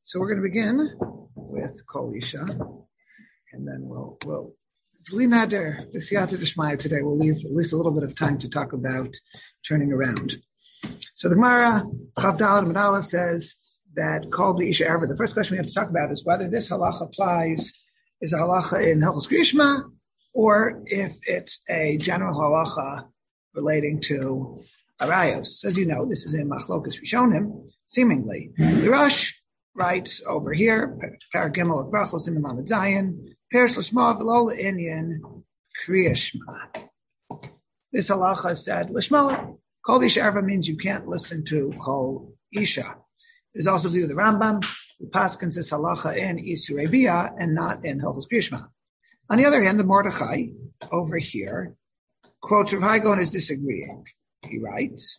So we're going to begin with Kol Isha, and then we'll V'li the Siyata D'Shmaya today. We'll leave at least a little bit of time to talk about turning around. So the Gemara, Chav Daled Amud Aleph, says that Kol Isha Erva. The first question we have to talk about is whether this halacha applies, is a halacha in Hilchos Kriyishma, or if it's a general halacha relating to Arayos. As you know, this is in Machlokas Rishonim, seemingly. The Rosh writes over here, Parag Gimel of Brachos in the Mamad Zayin, Perish Lishma V'lo Inyan Kriyishma. This halacha said, Lishma, Kol Isha Erva means you can't listen to Kol Isha. There's also the view of the Rambam, who paskins this halacha in Isurei Bia and not in Hilchos Kriyishma. On the other hand, the Mordechai over here quotes Rav Hai Gaon as disagreeing. He writes,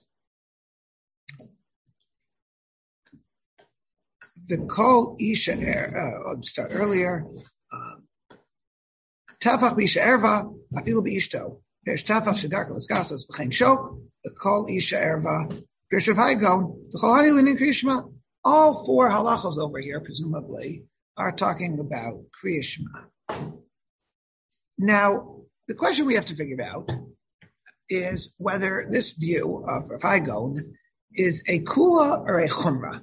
the Kol Isha, I'll start earlier, Tafach B'Isha Erva, Afilu B'Ishto, Perish Tafach Shedarka L'Skasos V'chein Shok, the Kol Isha Erva, Perish Rav Hai Gaon, the Kol Hani L'Inin Kriyishma. All four halachos over here, presumably, are talking about Kriyishma. Now, the question we have to figure out is whether this view of Rav Hai Gaon is a kula or a chumrah.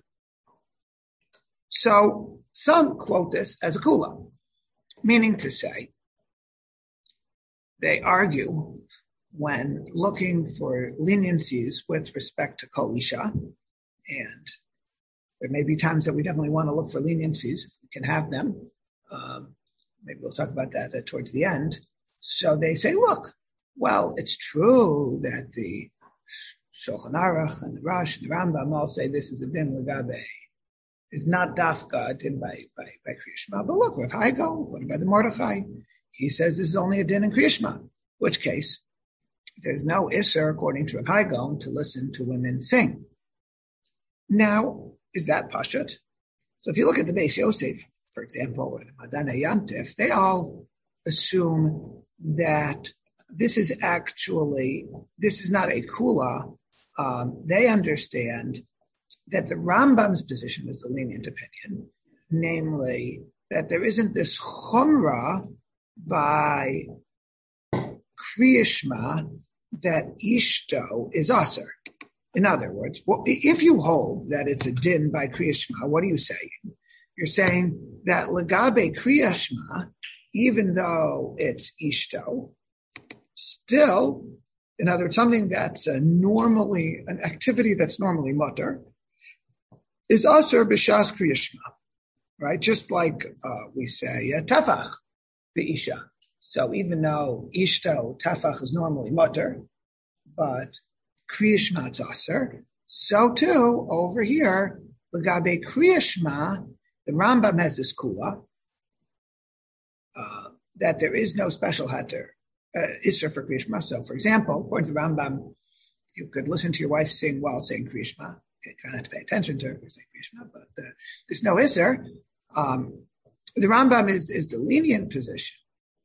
So some quote this as a kula, meaning to say they argue when looking for leniencies with respect to Kol Isha, and there may be times that we definitely want to look for leniencies if we can have them. Maybe we'll talk about that towards the end. So they say, look, well, it's true that the Shulchan Aruch and the Rosh and the Rambam all say this is a din legabe. It's not dafka a din by Kriyishma. But look, Rav Hai Gaon, what about the Mordechai? He says this is only a din in Kriyishma. In which case, there's no isser, according to Rav Hai Gaon, to listen to women sing. Now, is that pashut? So if you look at the Beis Yosef, for example, or the Madana Yantif, they all assume that this is not a kula. They understand that the Rambam's position is the lenient opinion, namely that there isn't this chumrah by Kriyishma that Ishto is aser. In other words, if you hold that it's a din by Kriyishma, what are you saying? You're saying that legabe Kriyishma, even though it's Ishto, still, in other words, something that's an activity that's normally mutter, is aser b'shas Kriyishma, right? Just like we say tafach b'isha. So even though Ishto, tafach is normally mutter, but Kriyishma aser. So too, over here, legabe Kriyishma, the Rambam has this kula, that there is no special hatter, isser for Kriyishma. So, for example, according to the Rambam, you could listen to your wife sing while saying Kriyishma. Okay, try not to pay attention to her if you're saying Kriyishma, but there's no isser. The Rambam is the lenient position.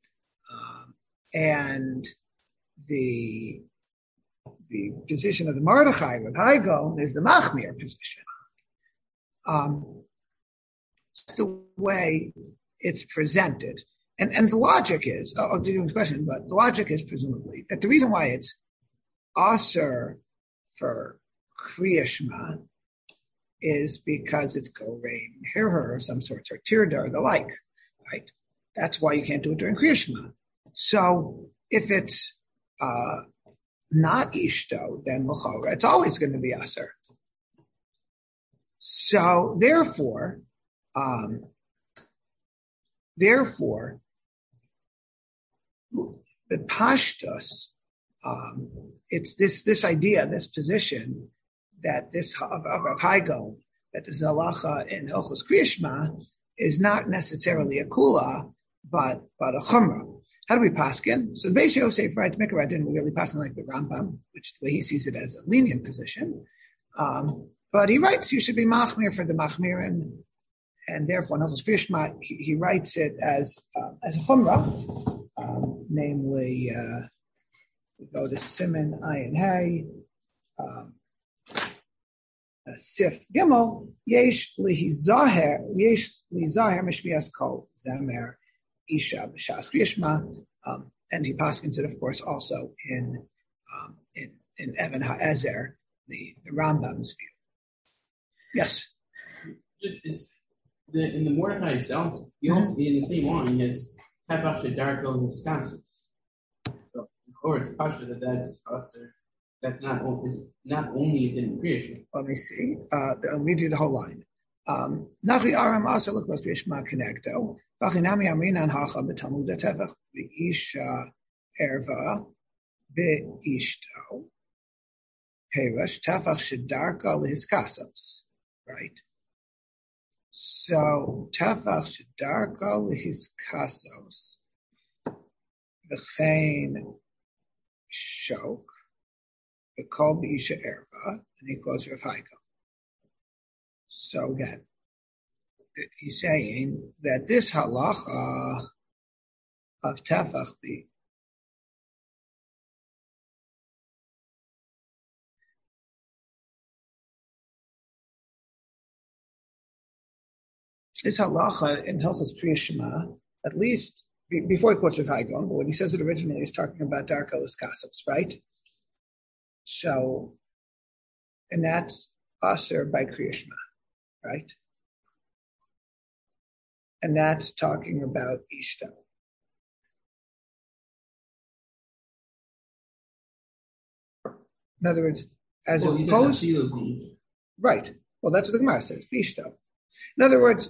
And the position of the Mordechai with Hai Gaon is the Machmir position. It's the way it's presented. And the logic is, I'll do the question, but the logic is presumably that the reason why it's aser for Kriyishma is because it's gorein hirher of some sorts, or tirda or the like, right? That's why you can't do it during Kriyishma. So if it's not Ishto, then L'chora, it's always going to be Aser. So therefore, the Pashtus, it's this idea, this position that this of Hai Gaon, that this halacha in Hilchos Kriyishma is not necessarily a kula, but a chumrah. How do we paskin? So the Beis Yosef writes, Mikra didn't really paskin like the Rambam, which the way he sees it as a lenient position. But he writes you should be machmir for the machmirin, and therefore in Hilchos Kriyishma he writes it as a chumrah, namely we go to Siman Ayin Hay. Sif Gimel, Yesh Lizaher Mishmias Kol Zamer Isha B'Shas Kriyashma, and he paskins it, of course, also in Evan HaEzer, the Rambam's view. Yes. Just in the Mordechai itself, he also in the same line he has Tavach Shedarko Wisconsin. So, or it's Pasha that's usher. That's not only in creation. Let me see. I'll read you the whole line. Nachri Aram Asar L'Kos Kriyashma Connecto. V'chinami Amrinan Hacha B'Talmud Tevach B'Isha Erva B'Ishto. Perush Tafach Shedarka L'Hiskasos. Right. So Tafach Shedarka L'Hiskasos. V'chein Shok. Kol B'Isha Erva, and he quotes Rav Haiko. So again, he's saying that this halacha of Tefach this halacha in Hilchos Kriya Shema, at least before he quotes Rav Haiko, but when he says it originally, he's talking about Darko Iskasos, right? So, and that's Aser by Kriya Shema, right? And that's talking about Ishto. In other words, as opposed, right? Well, that's what the Gemara says, Ishto. In other words,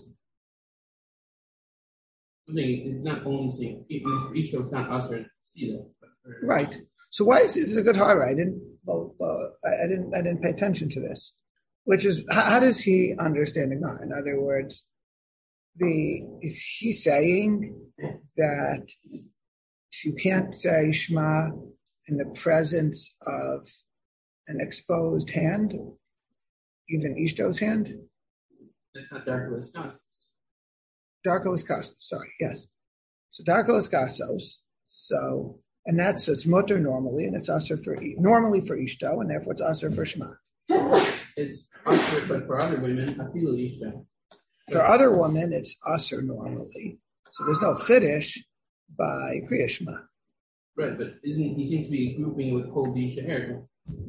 it's not only saying Ishto. It's not Aser Sila, right? So why is this a good hara? I didn't pay attention to this. Which is, how does he understand the Gemara? In other words, is he saying that you can't say Shema in the presence of an exposed hand, even Ishto's hand? That's not Darko Iskasos. Darko Iskasos, sorry, yes. So Darko Iskasos, so, and that's, it's mutter normally, and it's aser normally for Ishto, and therefore it's aser for Shema. It's aser, but for other women, afilu Ishto. For other women, it's aser normally. So there's no chiddush by Kriya Shema. Right, but he seems to be grouping with Kol B'Isha Erva.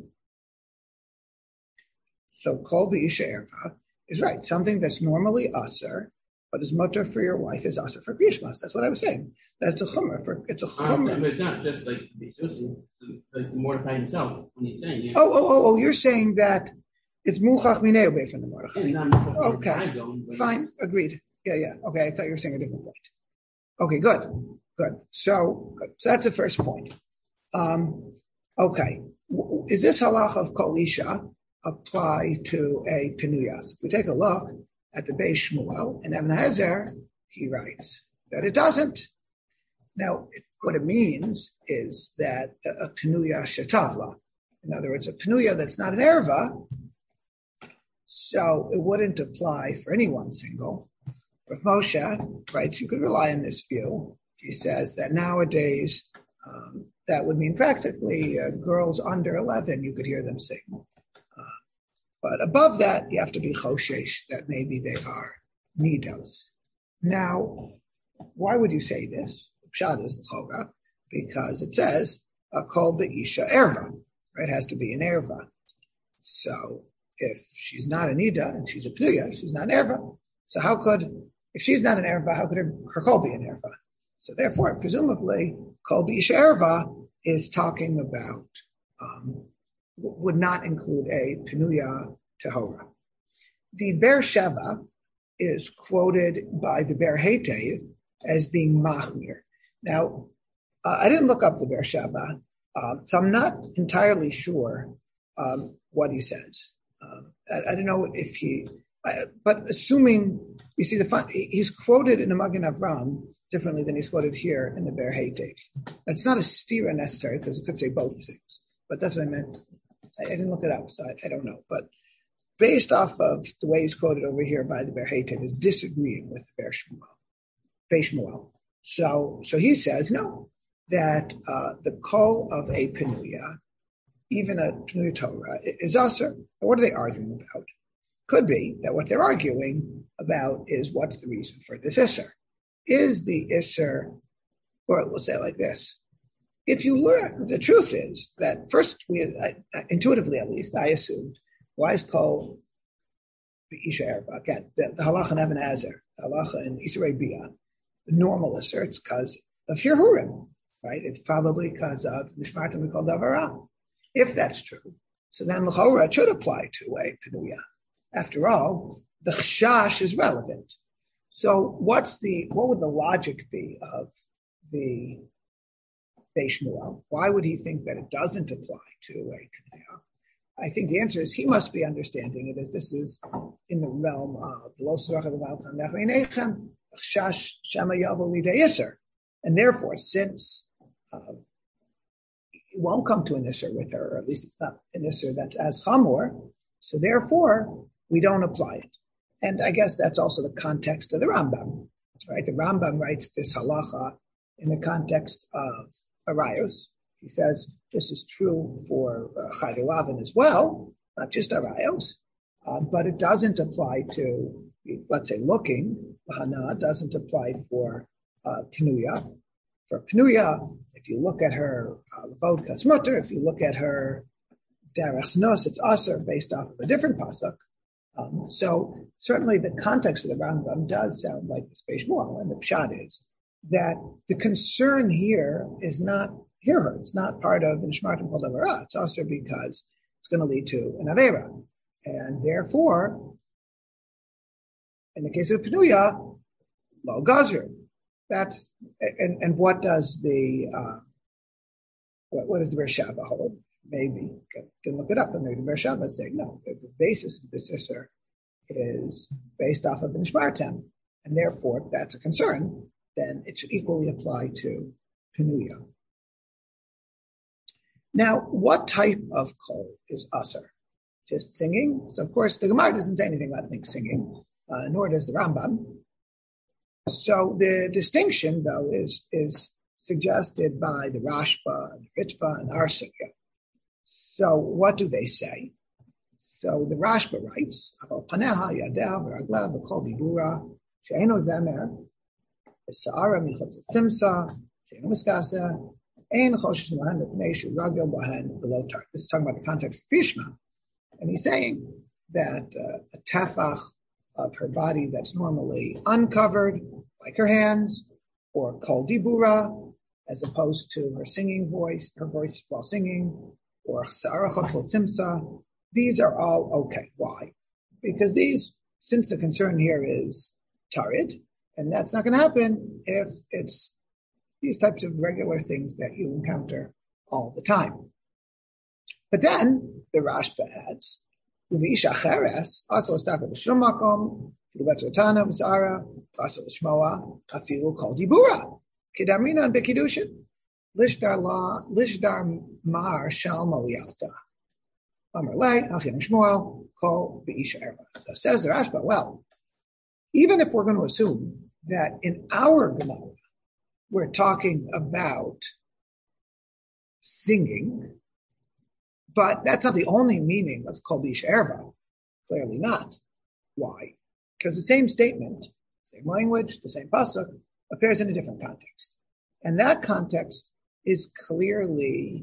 So Kol B'Isha Erva is right. Something that's normally aser, but is mutter for your wife is aser for Kriya Shema. That's what I was saying. That's a chumrah. It's a chumrah. But it's not just like like Mordechai himself when he's saying it. Oh! You're saying that it's muchach minei away from the Mordechai. Okay, fine, agreed. Yeah. Okay, I thought you were saying a different point. Okay, good. So that's the first point. Okay, is this halacha of Kol Isha apply to a penuyas? If we take a look at the Beis Shmuel and Ibn Hazer, he writes that it doesn't. Now, what it means is that a penuya shetavla, in other words, a penuya that's not an erva, so it wouldn't apply for anyone single. Rav Moshe writes, you could rely on this view. He says that nowadays, that would mean practically girls under 11, you could hear them sing. But above that, you have to be choshesh, that maybe they are nidos. Now, why would you say this? Pshat is l'chora, because it says, kol be'isha erva. Right? It has to be an erva. So, if she's not a nida and she's a pnuya, she's not an erva. So if she's not an erva, how could her kol be an erva? So therefore, presumably, kol b'isha erva is talking about, would not include a penuya tehora. The Ber Sheva is quoted by the Ber Hetev as being machmir. Now, I didn't look up the Ber Sheva, so I'm not entirely sure what he says. I don't know if but assuming, you see, he's quoted in the Magen Avram differently than he's quoted here in the Ber Hetev. It's not a stira necessary, because it could say both things, but that's what I meant. I didn't look it up, so I don't know. But based off of the way he's quoted over here by the Ber Hetev is disagreeing with the Beis Shmuel. So he says, no, that the kol of a penuya even a Pneuya Torah is Asr. What are they arguing about? Could be that what they're arguing about is what's the reason for this Isser. Is the Isser, or let's say it like this. If you learn, the truth is that first, intuitively at least, I assumed, why is called the Isha Erba? Again, the halacha in Even HaEzer, the halacha in Yisrei Biyah, the normal Isser, it's because of Hirhurim, right? It's probably because of Nishmartim we call Davara. If that's true, so then l'chora it should apply to a Pneuya. After all, the chashash is relevant. So what would the logic be of the Beis Shmuel? Why would he think that it doesn't apply to a Pneuya? I think the answer is he must be understanding it as this is in the realm of Lo Sarachav V'Altam Nechem Chash Shema Yavo Lidei Isser, and therefore since it won't come to an Isser with her, or at least it's not an Isser that's as chamor, so therefore we don't apply it. And I guess that's also the context of the Rambam, right? The Rambam writes this halacha in the context of Arayos. He says this is true for Chayei Lavin as well, not just Arayos, but it doesn't apply to, let's say, looking. Hana doesn't apply for Pneuya. For Pneuya, if you look at her Levod Kasmutter, if you look at her Derech Nos, it's Aser based off of a different pasuk. So certainly the context of the Rambam does sound like the Beis Shmuel, and the pshat is that the concern here is not here. It's not part of Nishmartim Kol Davara. It's also because it's going to lead to an Avera. And therefore, in the case of Pneuya, Lo Gazer. That's, and what does the, what does the Bereshava hold? Maybe can look it up, and maybe the Bereshava is saying no. The basis of this Isser is based off of the Nishmartim, and therefore, if that's a concern, then it should equally apply to Pneuya. Now, what type of kol is Aser? Just singing? So, of course, the Gemara doesn't say anything about singing, nor does the Rambam. So the distinction, though, is suggested by the Rashba, and the Ritva, and Arsikia. So what do they say? So the Rashba writes, Paneha Yadeh V'Raglah V'Kol Dibura She'eno Zemer V'Sa'ara Michotz Tzimsa She'eno Miskasa Ein Choshesh Lahen V'Pnei She'Ragel Bahen Below Tar. This is talking about the context of Fishma, and he's saying that a tefach of her body that's normally uncovered, like her hands, or kol dibura, as opposed to her singing voice, her voice while singing, or sa'ara chotzel tzimsa. These are all okay. Why? Because since the concern here is tarid, and that's not going to happen if it's these types of regular things that you encounter all the time. But then the Rashba adds, Uvisha cheres, also l'stakar b'shum makom, filu betzotana v'sa'ara, also l'shmoa, afilu kol dibura, kidamrina and bekidushin, lishdar mar shal malialta. Amar lei, achim shmuel, kol b'isha erva. So says the Rashba, well, even if we're going to assume that in our Gemara, we're talking about singing, but that's not the only meaning of kol b'isha erva. Clearly not. Why? Because the same statement, same language, the same pasuk, appears in a different context. And that context is clearly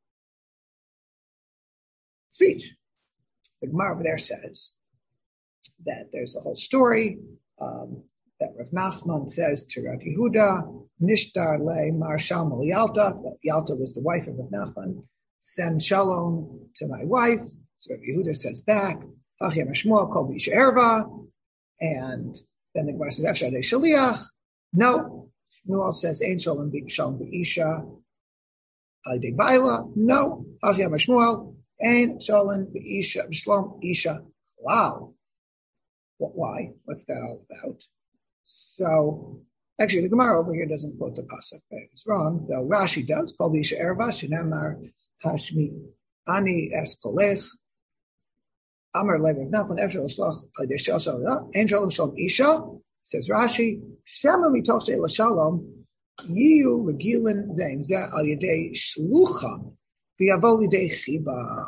speech. The Gemara over there says that there's a whole story that Rav Nachman says to Rav Yehuda, Nishtar le mar shalom Yalta. Yalta was the wife of Rav Nachman. Send shalom to my wife. So Rav Yehuda says back, Hachim Shmuel kol b'isha erva. And then the Gemara says, Efshar de shaliach. No. Shmuel says, Ein shalom b'isha de baila. No. Hachim Shmuel, Ein shalom b'isha b'shlom isha. Wow. Why? What's that all about? So, actually, the Gemara over here doesn't quote the pasuk. It's wrong, though Rashi does. Kol b'isha erva, shenemar hashmi ani es kolech. Amar lev Nachman efshar l'shloch alidei shalom. Ein shalom shalom isha. Says Rashi, Shema mitoch she'el shalom yiyu regilin zein zeh alidei shlucham v'yavo lidei chiba.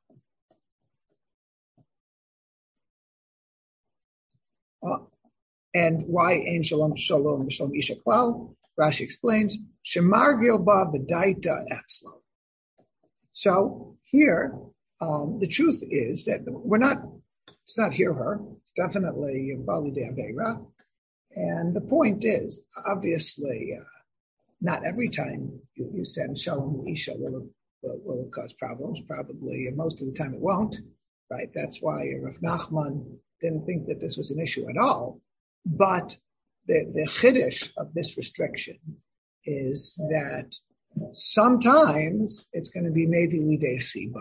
And why Ein Shalom Shalom Shalom Isha Klal? Rashi explains, Shemar Gilba V'daita Etzlo. So here, the truth is that it's not hear her, it's definitely Bali de Aveira. And the point is, obviously, not every time you send Shalom Isha will it cause problems. Probably most of the time it won't, right? That's why Rav Nachman didn't think that this was an issue at all. But the chiddush of this restriction is that sometimes it's going to be maybe lidei chiba,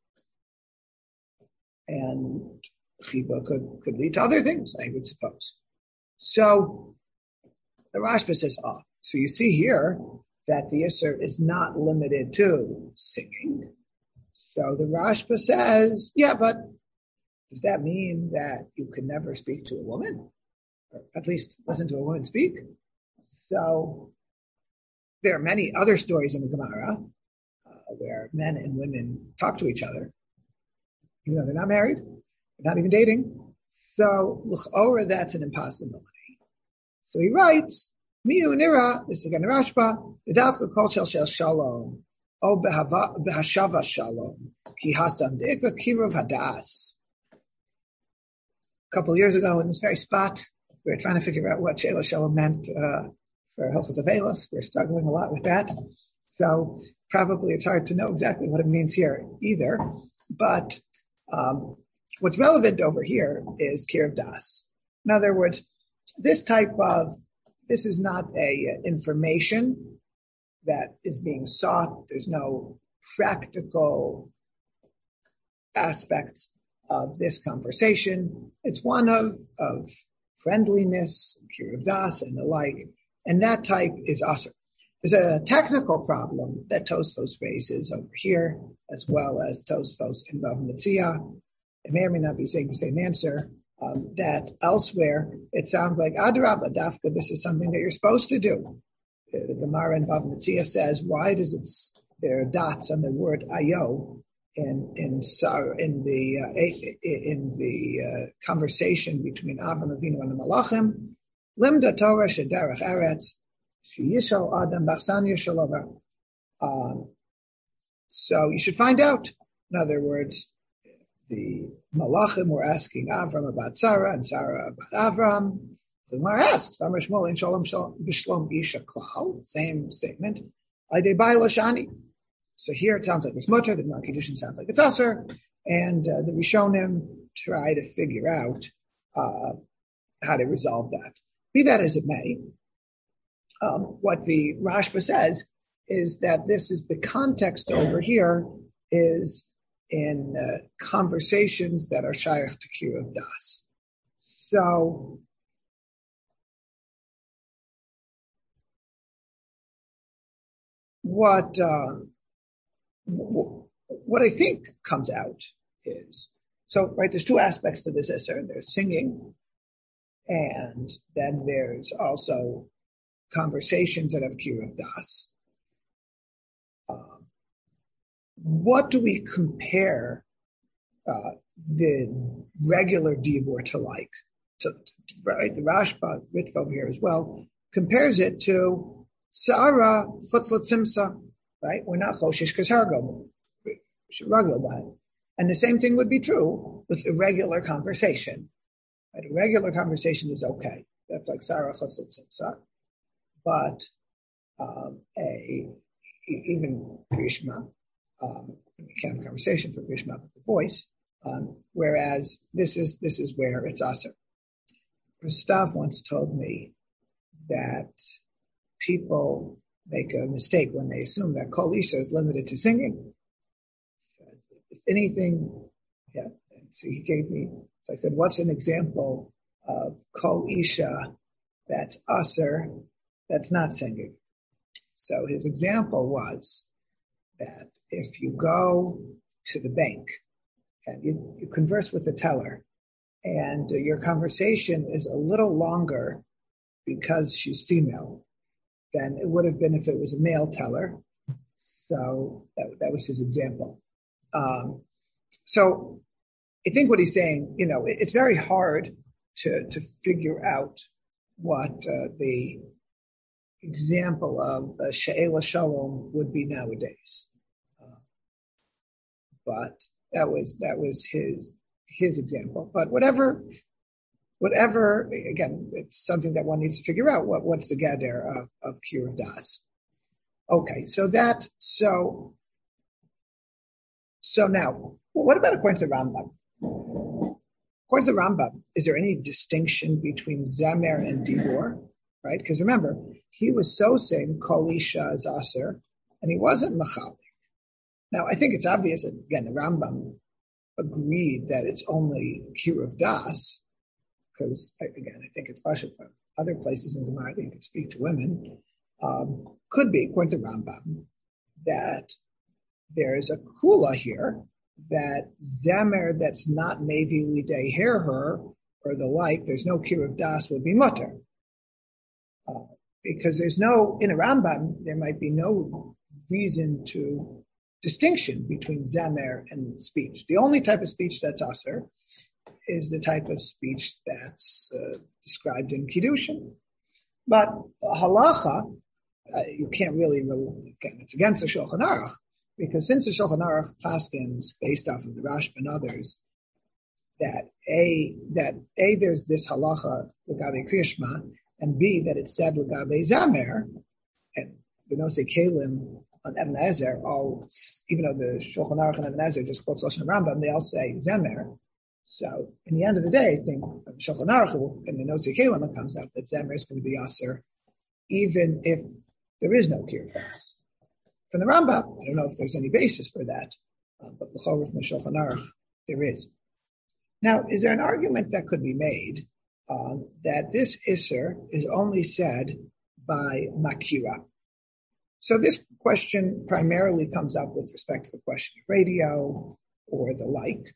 and chiba could lead to other things, I would suppose. So the Rashba says, so you see here that the Isser is not limited to singing. So the Rashba says, yeah, but does that mean that you can never speak to a woman? Or at least listen to a woman speak? So there are many other stories in the Gemara where men and women talk to each other, even though they're not married, they're not even dating. So l'chora, that's an impossibility. So he writes, Miu nira, this is again Rashba, V'davka kol shel shalom, o behashava shalom, ki hasam de'ika kiruv hadas. A couple of years ago in this very spot, we were trying to figure out what Sheila Shalom meant for Hilchos Avelos. We're struggling a lot with that. So probably it's hard to know exactly what it means here either. But what's relevant over here is Kiruv Das. In other words, this is not a information that is being sought. There's no practical aspects of this conversation. It's one of friendliness, Kiruv Das, and the like. And that type is asr. There's a technical problem that Tosfos raises over here, as well as Tosfos in Bava Metzia. It may or may not be saying the same answer. That elsewhere, it sounds like Adrabah Dafka, this is something that you're supposed to do. The Gemara in Bava Metzia says, why does there are dots on the word ayo in the conversation between Avram Avinu and the Malachim? Limda Torah shedarach eretz sheyishal adam b'achsan yishalover. So you should find out. In other words, the Malachim were asking Avram about Sarah and Sarah about Avram. So the Gemara asks, "Amar Shmuel in Shalom B'Shlom Isha Klal." Same statement. Aydei Bai Lashani. So here it sounds like it's mutter. The Gemara Kiddushin sounds like it's aser, and the Rishonim try to figure out how to resolve that. Be that as it may, what the Rashba says is that this is the context over here is in conversations that are shaykh to Kiruv Das. So what I think comes out is, right, there's two aspects to this Isser. There's singing, and then there's also conversations that have Kiruv Das. What do we compare the regular dibur to like? Right, the Rashba, Ritva over here as well, compares it to Sarah Chutzlat Simsa, right? We're not Choshesh Kashargo, and the same thing would be true with a regular conversation. Right? A regular conversation is okay. That's like Sarah Chutzlat Simsa. But even Grishma, we can't have a conversation for Grishma with the voice, whereas this is where it's aser. Gustav once told me that people make a mistake when they assume that Kol Isha is limited to singing. If anything, yeah. So he gave me. So I said, "What's an example of Kol Isha that's aser, that's not singing?" So his example was that if you go to the bank and you converse with the teller, and your conversation is a little longer because she's female than it would have been if it was a male teller. So that was his example. So I think what he's saying, it's very hard to figure out what the example of She'ela Shalom would be nowadays. But that was his example. But whatever, again, it's something that one needs to figure out. What's the gader of Kiruv Das? Okay, so now, what about according to the Rambam? According to the Rambam, is there any distinction between Zamer and Dibor? Right? Because remember, he was so saying Kol Isha is Aser, and he wasn't Machalik. Now, I think it's obvious that, again, the Rambam agreed that it's only Kiruv Das, because, again, I think it's partial from other places in Gemara that you could speak to women. Could be, according to Rambam, that there's a kula here that Zamer that's not Mevi Lidei Her or the like, there's no Kiruv Das would be mutter. Because there's in a Rambam, there might be no reason to distinction between Zamer and speech. The only type of speech that's Aser is the type of speech that's described in Kiddushin. But halacha, you can't really, again, it's against the Shulchan Aruch, because since the Shulchan Aruch paskins, based off of the Rashba and others, that there's this halacha l'gabe Kriya Shema, and B, that it's said l'gabe Zamer, and the Nosei Kalim on Even Ezer, even though the Shulchan Aruch and Even Ezer just quotes Lashon Rambam, they all say Zamer. So, in the end of the day, I think Shulchan Aruch and the Nosei Kalim, it comes out that Zamer is going to be Aser, even if there is no Kiruv Das. From the Rambam, I don't know if there's any basis for that, but l'chorah from the Shulchan Aruch, there is. Now, is there an argument that could be made that this Isser is only said by Makira? So this question primarily comes up with respect to the question of radio or the like.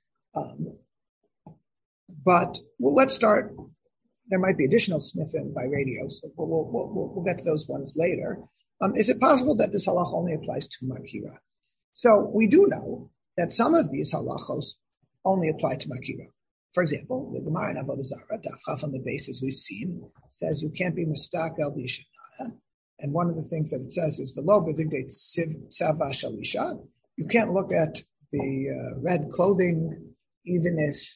But let's start. There might be additional sniffing by radio, so we'll get to those ones later. Is it possible that this halach only applies to Makira? So we do know that some of these halachos only apply to Makira. For example, the Gemara in Avodah Zarah, Daf Chaf on the basis we've seen, says you can't be mistakel b'yishanah. And one of the things that it says is v'lo b'vigdei tzava shalisha. You can't look at the red clothing even if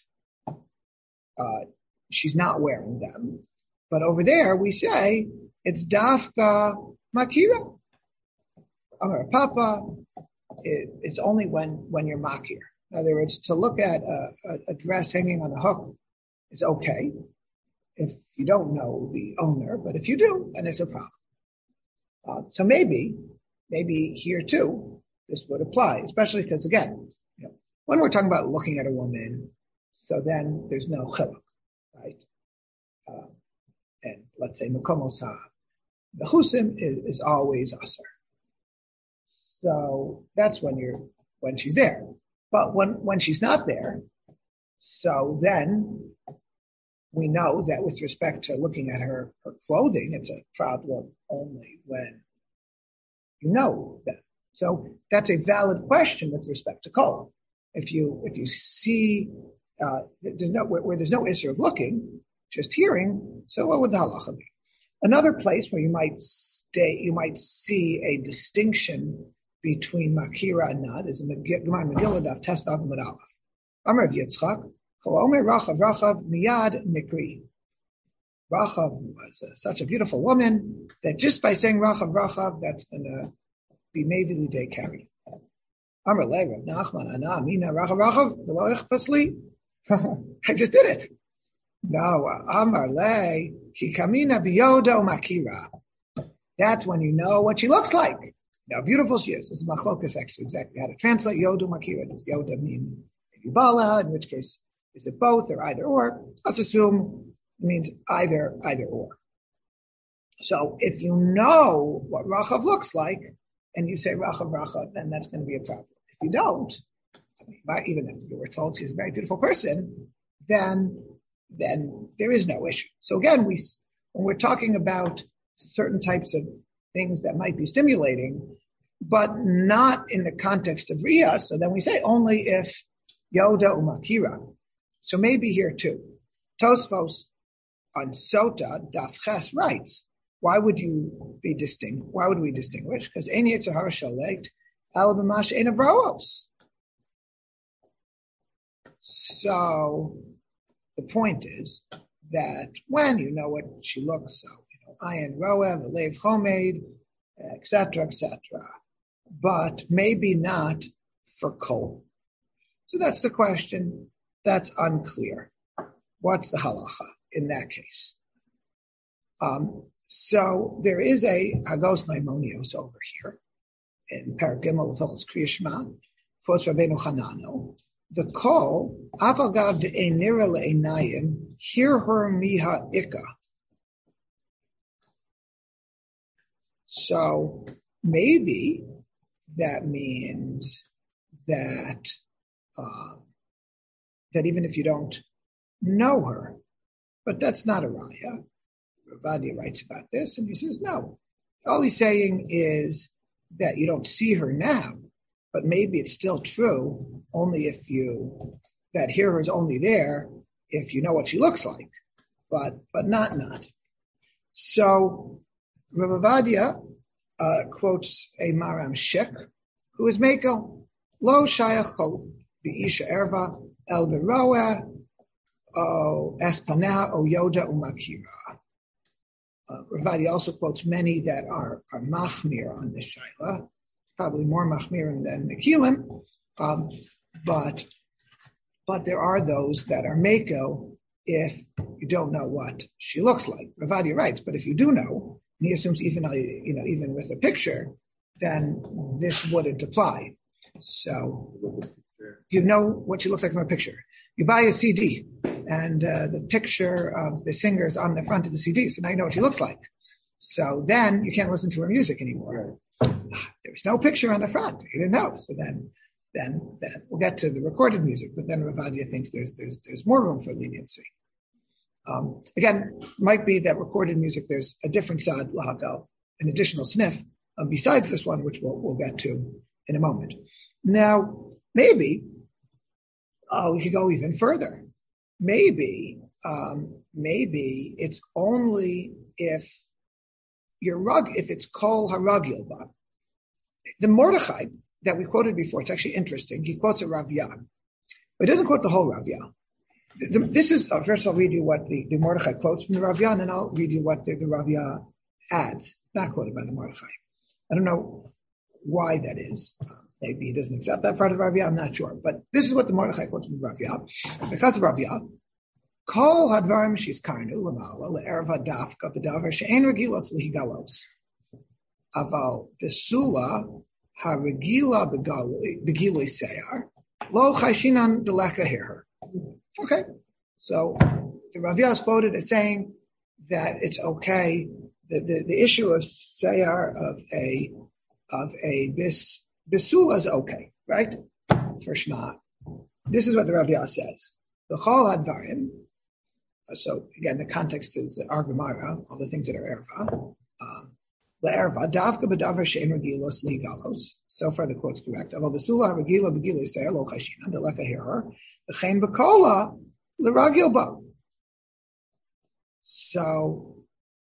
she's not wearing them. But over there we say it's dafka makira. Amar Papa, it's only when you're makir. In other words, to look at a dress hanging on a hook is okay if you don't know the owner, but if you do, then it's a problem. So maybe here too, this would apply, especially because, again, when we're talking about looking at a woman, so then there's no chiluk, right? And let's say makomos the chusim is always aser. So that's when she's there. But when she's not there, so then we know that with respect to looking at her clothing, it's a problem only when you know that. So that's a valid question with respect to kol. If you see there's no issue of looking, just hearing, so what would the halacha be? Another place where you might see a distinction between makira and nad is in the Gemara Megillah Daf Tesvav Amud Aleph. Amar Yitzchak, Kol Omer Rachav Miyad Mikri. Rachav was such a beautiful woman that just by saying Rachav, that's going to be Mevi Lidei carried. Amar Le Rav Nachman Ana Mina Rachav V'lo Ichpasli. I just did it. No, Amar Le Ki Kamina Biyoda Makira. That's when you know what she looks like. How beautiful she is. This is machlokas actually exactly how to translate Yoda Makira. Does Yoda mean Bala? In which case, is it both or either or? Let's assume it means either or. So if you know what Rachav looks like and you say Rachav, then that's going to be a problem. If you don't, even if you were told she's a very beautiful person, then there is no issue. So again, when we're talking about certain types of things that might be stimulating, but not in the context of Riyah. So then we say only if Yoda Umakira. So maybe here too. Tosfos on Sota Daf Ches writes, why would we distinguish? Because Ein Yitzhahara Shaleit Al B'Mash Ein Avroos. So the point is that when you know what she looks, so Ayin Roev, Alev Chomed, etc., but maybe not for Kol. So that's the question. That's unclear. What's the halacha in that case? So there is a Hagos Maimonios over here in Perek Gimel of Hilchos Kriya Shema, quotes Rabbeinu Hananel. The Kol Avagav de Einira le'Einayim, hear her miha Ika. So maybe that means that that even if you don't know her, but that's not a raya. Ravadia writes about this, and he says no. All he's saying is that you don't see her now, but maybe it's still true only if that hearer is only there if you know what she looks like, but not. So Ravadia quotes a Maram Shek, who is Meko, Lo Shayach Kol B'Isha Erva El Beroa O Espana O Yoda Umakira. Ravadia also quotes many that are machmir on this shaila, probably more machmir than Mekilim, but there are those that are Meko if you don't know what she looks like. Ravadia writes, but if you do know, and he assumes even with a picture, then this wouldn't apply. So you know what she looks like from a picture. You buy a CD, and the picture of the singer is on the front of the CD, so now you know what she looks like. So then you can't listen to her music anymore. There's no picture on the front. You didn't know. So then we'll get to the recorded music, but then Ravadia thinks there's more room for leniency. Again, might be that recorded music, there's a different sad lahagal, an additional sniff, besides this one, which we'll get to in a moment. Now, maybe we could go even further. Maybe it's only if if it's kol haragil ba. The Mordechai that we quoted before, it's actually interesting. He quotes a Rav Yah, but he doesn't quote the whole Rav Yah. This is, first I'll read you what the Mordechai quotes from the Rav Yah, and then I'll read you what the Rav Yah adds, not quoted by the Mordechai. I don't know why that is. Maybe he doesn't accept that part of Rav Yah, I'm not sure. But this is what the Mordechai quotes from Rav Yah. Because of Rav Yah, Kol hadvarim shizkarnu lamala le'erva dafka b'davar she'en regilos lihigalos. Aval besula harigila begiloi seyar lo chayshinan deleka hear. Okay, so the Rav Yah is quoted as saying that it's okay. The issue of seyar of a bisula is okay, right? For Shema. This is what the Rav Yah says. The chol hadvarim. So again, the context is our Gemara, all the things that are erva. Le'erva davka b'davar she'en regilos ligalos. So far, the quote's correct. Aval besula regila begiloi seyar lo chayshinan deleka hear. V'chein b'kola l'ragil bo. So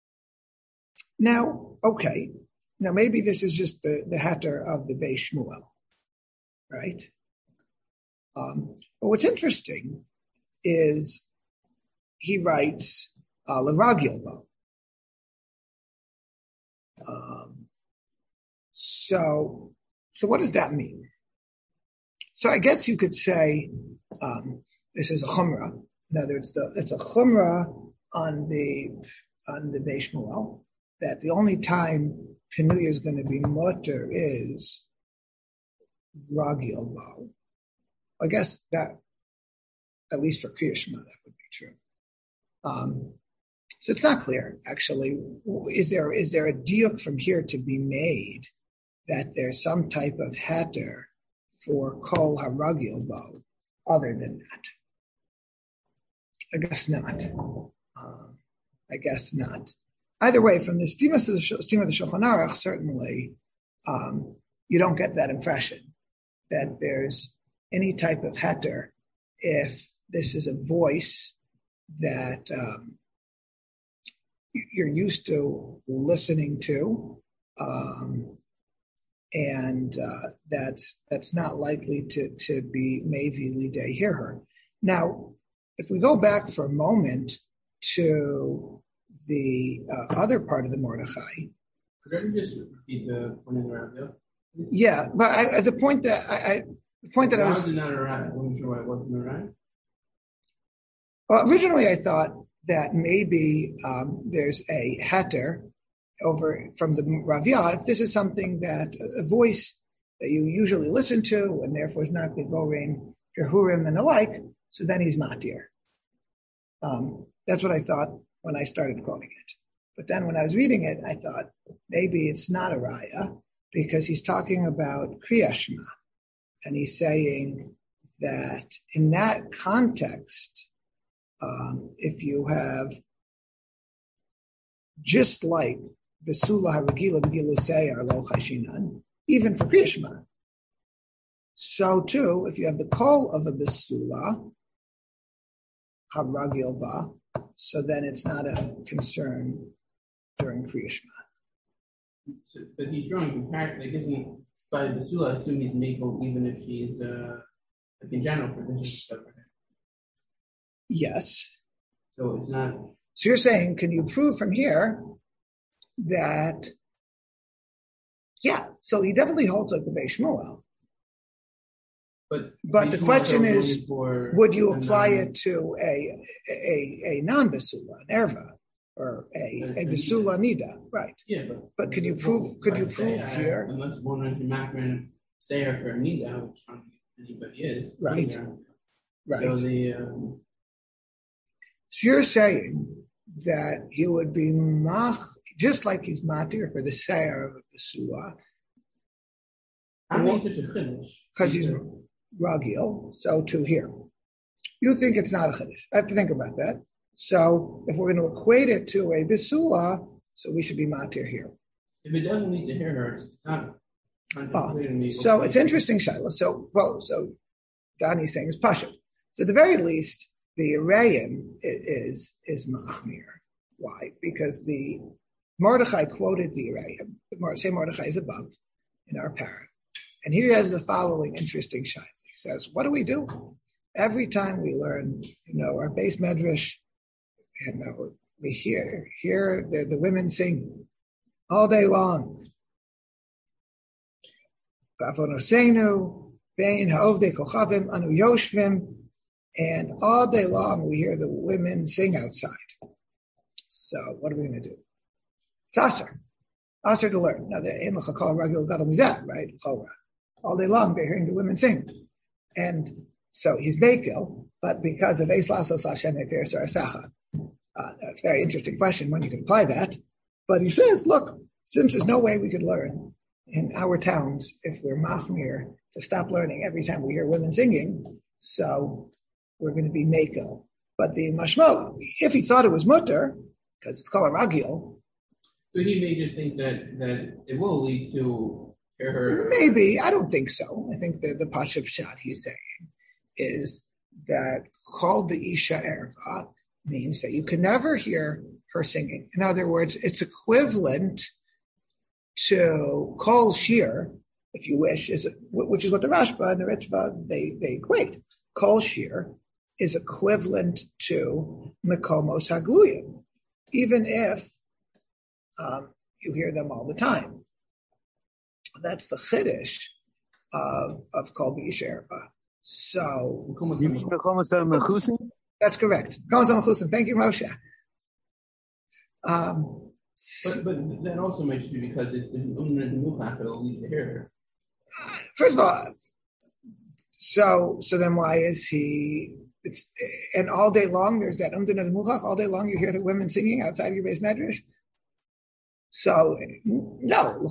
now, okay. Now maybe this is just the heter of the Beis Shmuel, right? But what's interesting is he writes l'ragil bo. So what does that mean? So I guess you could say this is a chumrah. In other words, it's a chumrah on the Beis Shmuel that the only time Pinuya is going to be mutter is ragil bo. I guess that, at least for Kriya Shema, that would be true. So it's not clear, actually. Is there a diuk from here to be made that there's some type of heter for kol haragil bo other than that? I guess not. Either way, from the stima of the Shulchan Aruch, certainly you don't get that impression that there's any type of heter if this is a voice that you're used to listening to, and that's not likely to be Mevi Lidei hear her. Now, if we go back for a moment to the other part of the Mordechai. Could you just repeat the point in the Rav? Yeah, but the point that I was not arrive. I wasn't sure why it wasn't arrive. Well, originally I thought that maybe there's a heter over from the Ravia. If this is something that a voice that you usually listen to and therefore is not Begorin, Yehurim, and the like, so then he's matir. That's what I thought when I started quoting it. But then when I was reading it, I thought maybe it's not a raya because he's talking about Kriya Shema. And he's saying that in that context, if you have just like Besula Haragila Begilu Seyar Lo Chashinan, even for Kriya Shema. So too, if you have the call of a Besula Haragil Ba, so then it's not a concern during Kriya Shema. So, but he's drawing comparison. Like, isn't by Besula, I assume he's Mako even if she's like in general for this. Yes. So it's not. So you're saying, can you prove from here that? Yeah. So he definitely holds like the Beis Shmuel. But the question is, would you apply it to a non-Besula, an erva, or a Besula nida, right? Yeah, but can you prove? Could you prove here? Unless one of the Makran Sayer for a nida, which I don't think anybody is, right? Right. So so you're saying that he would be just like he's matir for the Sayer of a Besula. I mean, it's a chiddush because he's Ragil, so too here. You think it's not a chiddush. I have to think about that. So if we're going to equate it to a Besula, so we should be matir here. If it doesn't need to hear her, it's not clear to me. So it's interesting, Shaila. So Donnie's saying is Pasha. So at the very least, the Arayim is Machmir. Why? Because the Mordechai quoted the Arayim. Say Mordechai is above in our parent. And here he has the following interesting shaila. He says, what do we do? Every time we learn, our base medrash, we hear the women sing all day long. And all day long we hear the women sing outside. So what are we going to do? It's Aser to learn. Now, right? All day long, they're hearing the women sing. And so he's Mekel, but because of Eis Lasos Hashem Efer Sarasacha. That's a very interesting question when you can apply that. But he says, look, since there's no way we could learn in our towns if we're Machmir to stop learning every time we hear women singing, so we're going to be Mekel. But the Mashmo, if he thought it was Mutter, because it's called a Ragil, so he may just think that it will lead to her. Maybe. I don't think so. I think the Pashup Shot he's saying is that called the Isha Erva means that you can never hear her singing. In other words, it's equivalent to Kol Shir, if you wish, which is what the Rashba and the Ritva, they equate. Kol Shir is equivalent to Mekomos Hagluyim, even if you hear them all the time. That's the chiddush of Kol B'Yisherba. So you mean Mekomos Mechusin? That's correct. Mekomos Mechusin. Thank you, Moshe. But that also makes be because there's an Umra Demuchach that'll lead to hear her. First of all, so then why is he? And all day long there's that Umra Demuchach. All day long you hear the women singing outside your base medrash. So, no.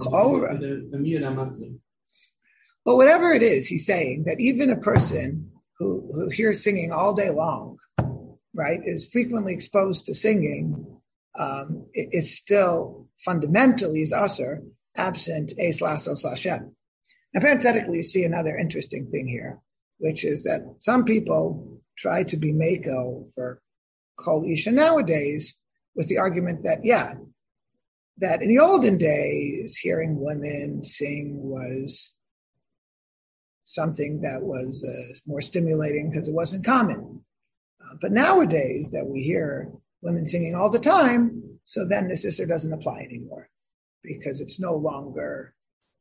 But whatever it is, he's saying that even a person who hears singing all day long, right, is frequently exposed to singing, is still fundamentally is aser, absent Eis Lasos Hashem. Now, parenthetically, you see another interesting thing here, which is that some people try to be makel for Kol Isha nowadays with the argument that, that in the olden days, hearing women sing was something that was more stimulating because it wasn't common. But nowadays that we hear women singing all the time, so then the sister doesn't apply anymore because it's no longer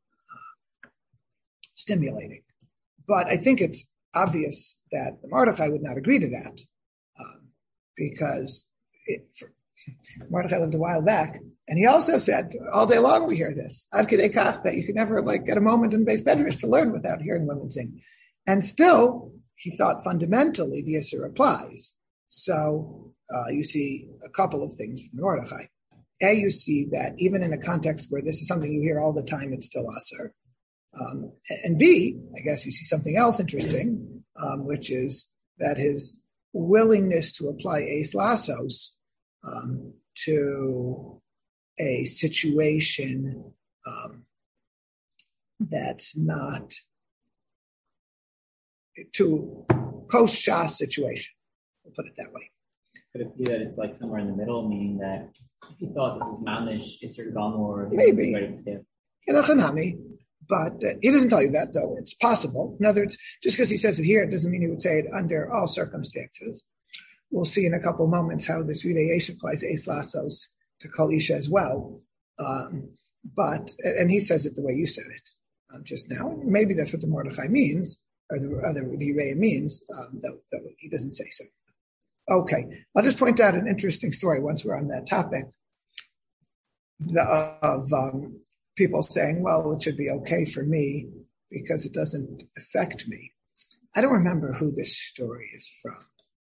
stimulating. But I think it's obvious that the Mordechai would not agree to that because Mordechai lived a while back, and he also said all day long we hear this ad kedei kach that you could never get a moment in the Beis Medrash to learn without hearing women sing, and still he thought fundamentally the Isser applies. So you see a couple of things from the Mordechai. A, you see that even in a context where this is something you hear all the time, it's still Asr. And B, I guess you see something else interesting, which is that his willingness to apply Eis Lasos to a situation that's not to post-Shas situation. We'll put it that way. Could it be that it's like somewhere in the middle, meaning that he thought this was Mamish, Isser Gamor, maybe. Ready to say it? But he doesn't tell you that, though. It's possible. In other words, just because he says it here, it doesn't mean he would say it under all circumstances. We'll see in a couple of moments how this Ridei applies Eis Lasos to Kol Isha as well. And he says it the way you said it just now. Maybe that's what the Mordechai means, or the Uriah means, though he doesn't say so. Okay, I'll just point out an interesting story once we're on that topic of people saying, well, it should be okay for me because it doesn't affect me. I don't remember who this story is from,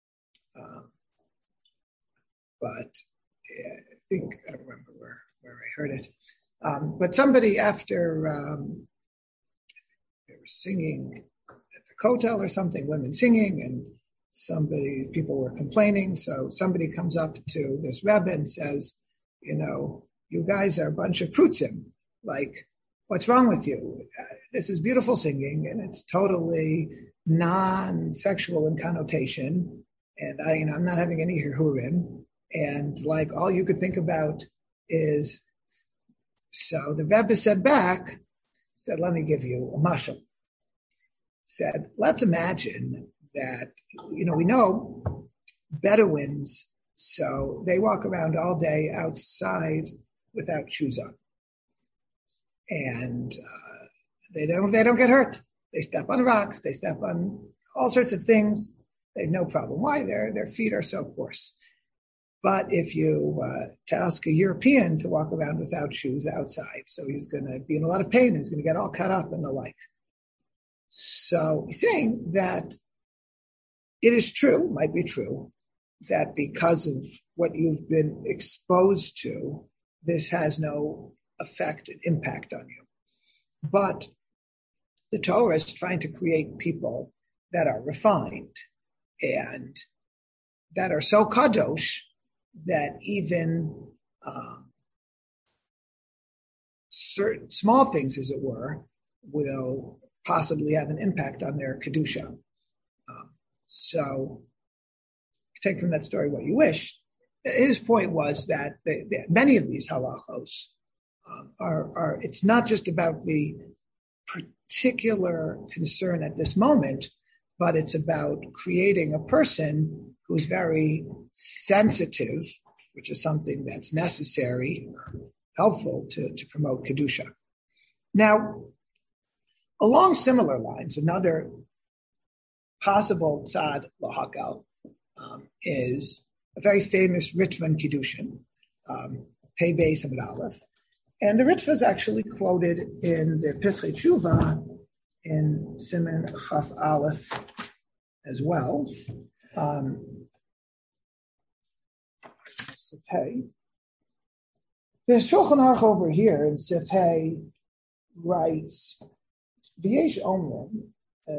but I don't remember where I heard it. But somebody after they were singing at the Kotel or something, women singing, and people were complaining. So somebody comes up to this Rebbe and says, you guys are a bunch of prutzim. Like, what's wrong with you? This is beautiful singing, and it's totally non-sexual in connotation. And I'm not having any hirhurim. And like, all you could think about is, so the Rebbe said, let me give you a mashal. Said, let's imagine that, we know Bedouins, so they walk around all day outside without shoes on. And they don't get hurt. They step on rocks, they step on all sorts of things. They have no problem. Why? Their feet are so coarse. But if you task a European to walk around without shoes outside, so he's going to be in a lot of pain, he's going to get all cut up and the like. So he's saying that it is true, might be true, that because of what you've been exposed to, this has no effect and impact on you. But the Torah is trying to create people that are refined and that are so kadosh that even certain small things, as it were, will possibly have an impact on their kedusha. So take from that story what you wish. His point was that many of these halachos are it's not just about the particular concern at this moment, but it's about creating a person who's very sensitive, which is something that's necessary, helpful to promote kedusha. Now, along similar lines, another possible tzad lahakal is a very famous Ritvan Kiddushin, Pei Beis Amud Aleph. And the Ritva is actually quoted in the Pesach Tshuva in Siman Chaf Aleph as well. Sif Hey. The Shulchan Aruch over here in Sif Hey writes, V'yesh Omrim,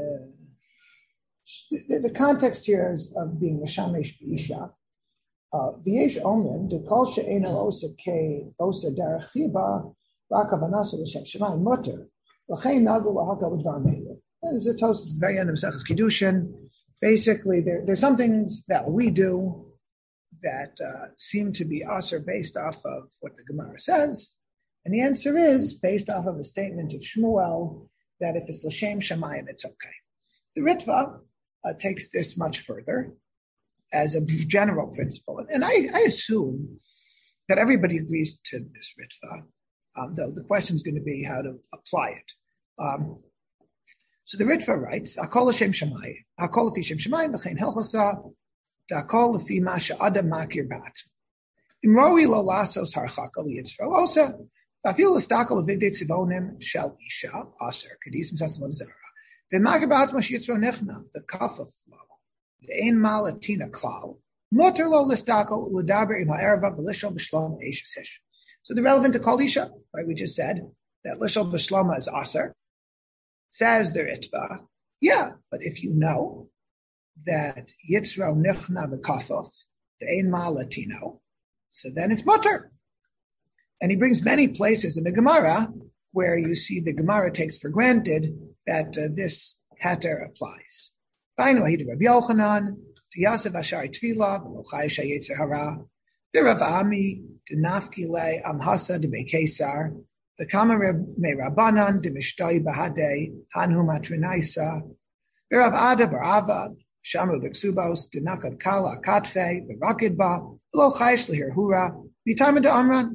the context here is of being Meshamesh B'isha. V'yesh Omrim, de kol she'ena osa ke osa derech chiba, rak havanasa l'shem shemayim mutter. That is a toast at the very end of Maseches Kiddushin. Basically, there's some things that we do that seem to be usher based off of what the Gemara says. And the answer is based off of a statement of Shmuel that if it's L'Shem Shamayim, it's okay. The Ritva takes this much further as a general principle. And I assume that everybody agrees to this Ritva, though the question is going to be how to apply it. So the Ritva writes, Hakol L'Shem Shamayim, Hakol L'Fi Shem Shamayim, V'chein Hilchasa, Hakol L'Fi Ma She'adam Makir Ba'atzmo. Imroi Lo Lasos Harchaka Liyitzro Osa, V'afil L'Stakal L'Vigdei Tzivonim Shel Isha, Aser, Kedisim Satzalot Zara, V'makir Ba'atzmo She'yitzro Nechna, the Kafaf Lo, V'ein Malatina Klal, Motor Lo L'Stakal L'Daber Im Ha'erva V'Lishol B'Shlom Eisha Sish. So the relevant to Kol Isha, right? We just said that Lishol B'Shloma is Aser. Says the Ritva, yeah, but if you know that Yitzro Nichna V'Kafof, the Ein Ma Latino, so then it's mutter. And he brings many places in the Gemara where you see the Gemara takes for granted that this heter applies. Bainu Ahid Rabbi Yochanan, to Yasef Ashari Tvila, V'Lochai Shayetzer Hara, V'Rav Ami, to Nafkile Amhasa de Bekesar, the Kamar me Rabbanan de Mishtoi Bahade Hanhu Matrinaisa, Verav Ada Baravad, Shamru Bexubos, de Nakad Kala Katfe, Berakidba, Lo Chaish Lihir Hura, Mitama de Amran.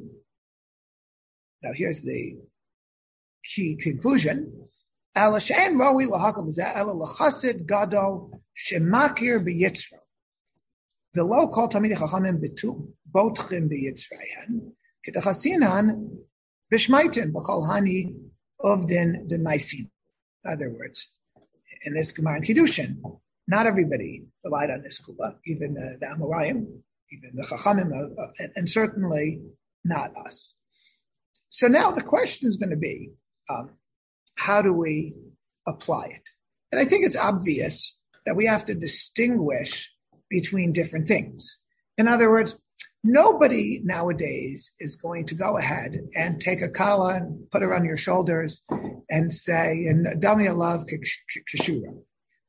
Now here's the key conclusion. Ala Shein Roi Lahakam Zeh Ela Lachasid Gado Shemakir Beyitzro. The low call Tamid Chachamim Betu Botchim Beyitzrayan, Ketachasinan Bishmaitin b'chol hani ovdin demaisin. In other words, in this Gemara and Kiddushin, not everybody relied on this kula, even the Amoraim, even the Chachamim, and certainly not us. So now the question is going to be, how do we apply it? And I think it's obvious that we have to distinguish between different things. In other words, nobody nowadays is going to go ahead and take a kala and put her on your shoulders and say, and dami alav kishura.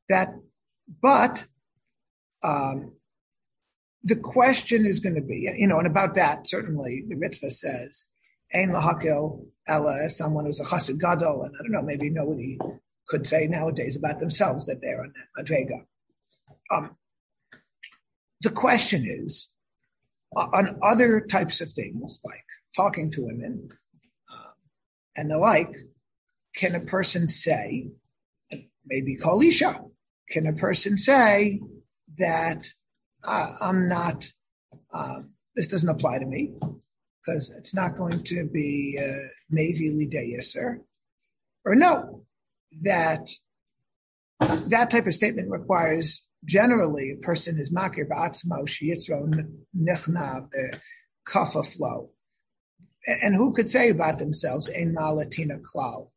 But the question is going to be, and about that, certainly the Ritva says, ein lahakil ella, someone who's a chassid gadol, and I don't know, maybe nobody could say nowadays about themselves that they're on that madrega. The question is, on other types of things, like talking to women and the like, can a person say, maybe Kol Isha, can a person say that I'm not, this doesn't apply to me, because it's not going to be Mevi Lidei Yisr, or no, that type of statement requires generally, a person is makir ba'atzmo sheyitzro nichna the kafa flow, and who could say about themselves ein malatina klal?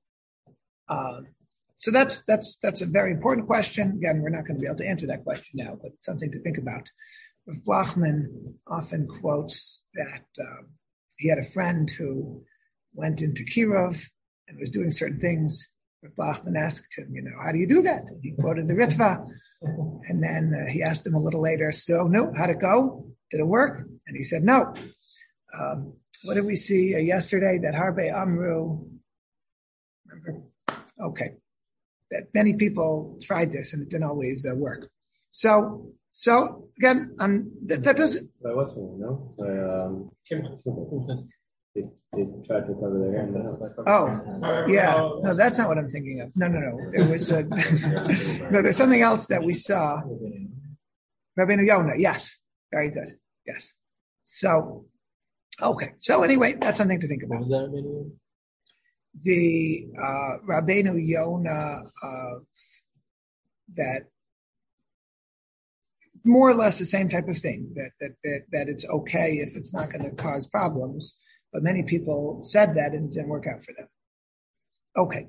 So that's a very important question. Again, we're not going to be able to answer that question now, but something to think about. Rav Blachman often quotes that he had a friend who went into Kirov and was doing certain things. Rav Blachman asked him, how do you do that? And he quoted the Ritva. And then he asked him a little later, so, no, how'd it go? Did it work? And he said, no. What did we see yesterday? That Harbe Amru, remember? Okay. That many people tried this and it didn't always work. So again, that doesn't. That was one, no? They tried to cover their hand. Oh, yeah. No, that's not what I'm thinking of. No. There was no. There's something else that we saw. Rabbeinu Yonah. Yes, very good. Yes. So, okay. So anyway, that's something to think about. The Rabbeinu Yonah that more or less the same type of thing. That it's okay if it's not going to cause problems. But many people said that and it didn't work out for them. Okay.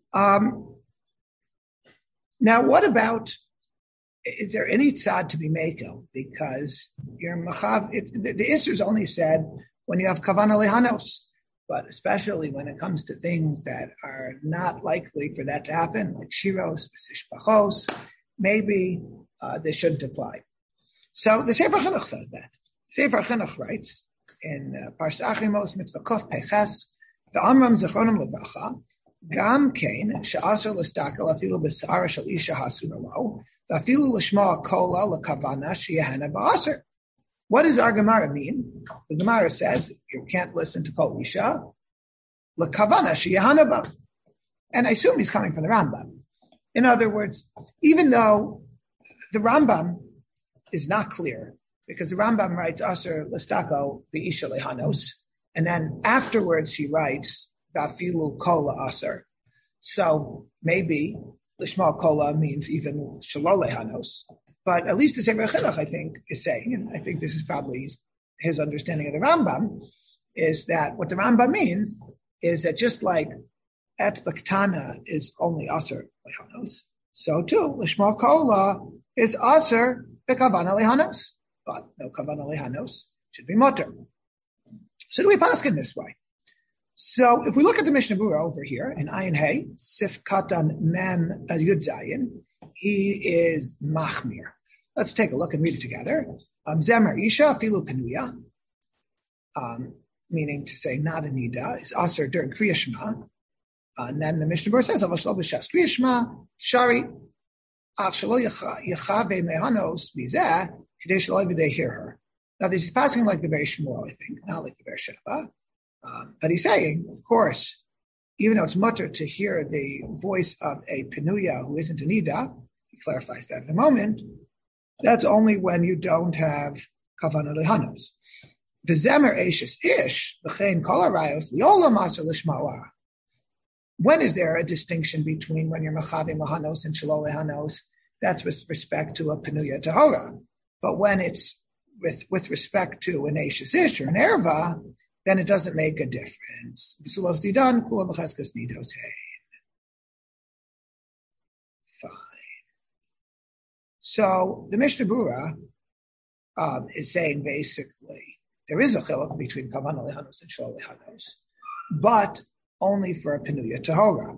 Now, what about, is there any tzad to be mekel? Because you're machav, the Isser is only said when you have kavana lehanos. but especially when it comes to things that are not likely for that to happen, like shiros, v'sishpachos, maybe they shouldn't apply. So the Sefer Chinuch says that. Sefer Chinuch writes in Parshat Achrimos Mitzvah Kof Peches, V'amram Zechronim Levacha, Gam Kain She'asur L'stakel Afilu B'Sara Shel Isha Hasuna Lo, V'Afilu L'Shma Kola L'Kavana Sheyehana Ba'asur. What does our Gemara mean? The Gemara says you can't listen to Kol Isha L'Kavana Sheyehana Ba, and I assume he's coming from the Rambam. In other words, even though the Rambam is not clear, because the Rambam writes Asur L'Stako B'Isha Lehanos, and then afterwards he writes V'Afilu Kola Asur. So maybe Lishma Kola means even Shelo Lehanos. But at least the Sefer Chinuch, I think, is saying, and I think this is probably his understanding of the Rambam, is that what the Rambam means is that just like Etzba Ketana is only Asur Lehanos, so too Lishma Kola is Asur B'Kavana Lehanos, but no Kavana Lehanos should be mutter. So do we paskin this way? So if we look at the Mishnah Berurah over here in Ayin Hey, Sif Katan Mem Yud Zayin, he is Machmir. Let's take a look and read it together. Zemer Isha Filu Penuya, meaning to say not a nida, is Asur during Kriya Shema. And then the Mishnah Berurah says, Avashlo B'Shas Kriya Shema, Shari, Ach Shelo Yechave Mehanos Bizeh, Kadesh Shelo they hear her. Now this is passing like the Beis Shmuel, I think, not like the Beis Sheva. But he's saying, of course, even though it's mutter to hear the voice of a Penuya who isn't a nida, he clarifies that in a moment, that's only when you don't have Kavana Lehanos. V'zemer Eishes Ish, B'chein Kol Arayos, Liola Maser Lishma'ah. When is there a distinction between when you're Machavim Lehanos and Shelo Lehanos? That's with respect to a Penuya Tahora. But when it's with respect to an Eishes Ish or an Erva, then it doesn't make a difference. Fine. So the Mishnah Berurah is saying basically there is a chiluk between Kavana Lehanos and Shelo Lehanos, but only for a Penuya Tahora.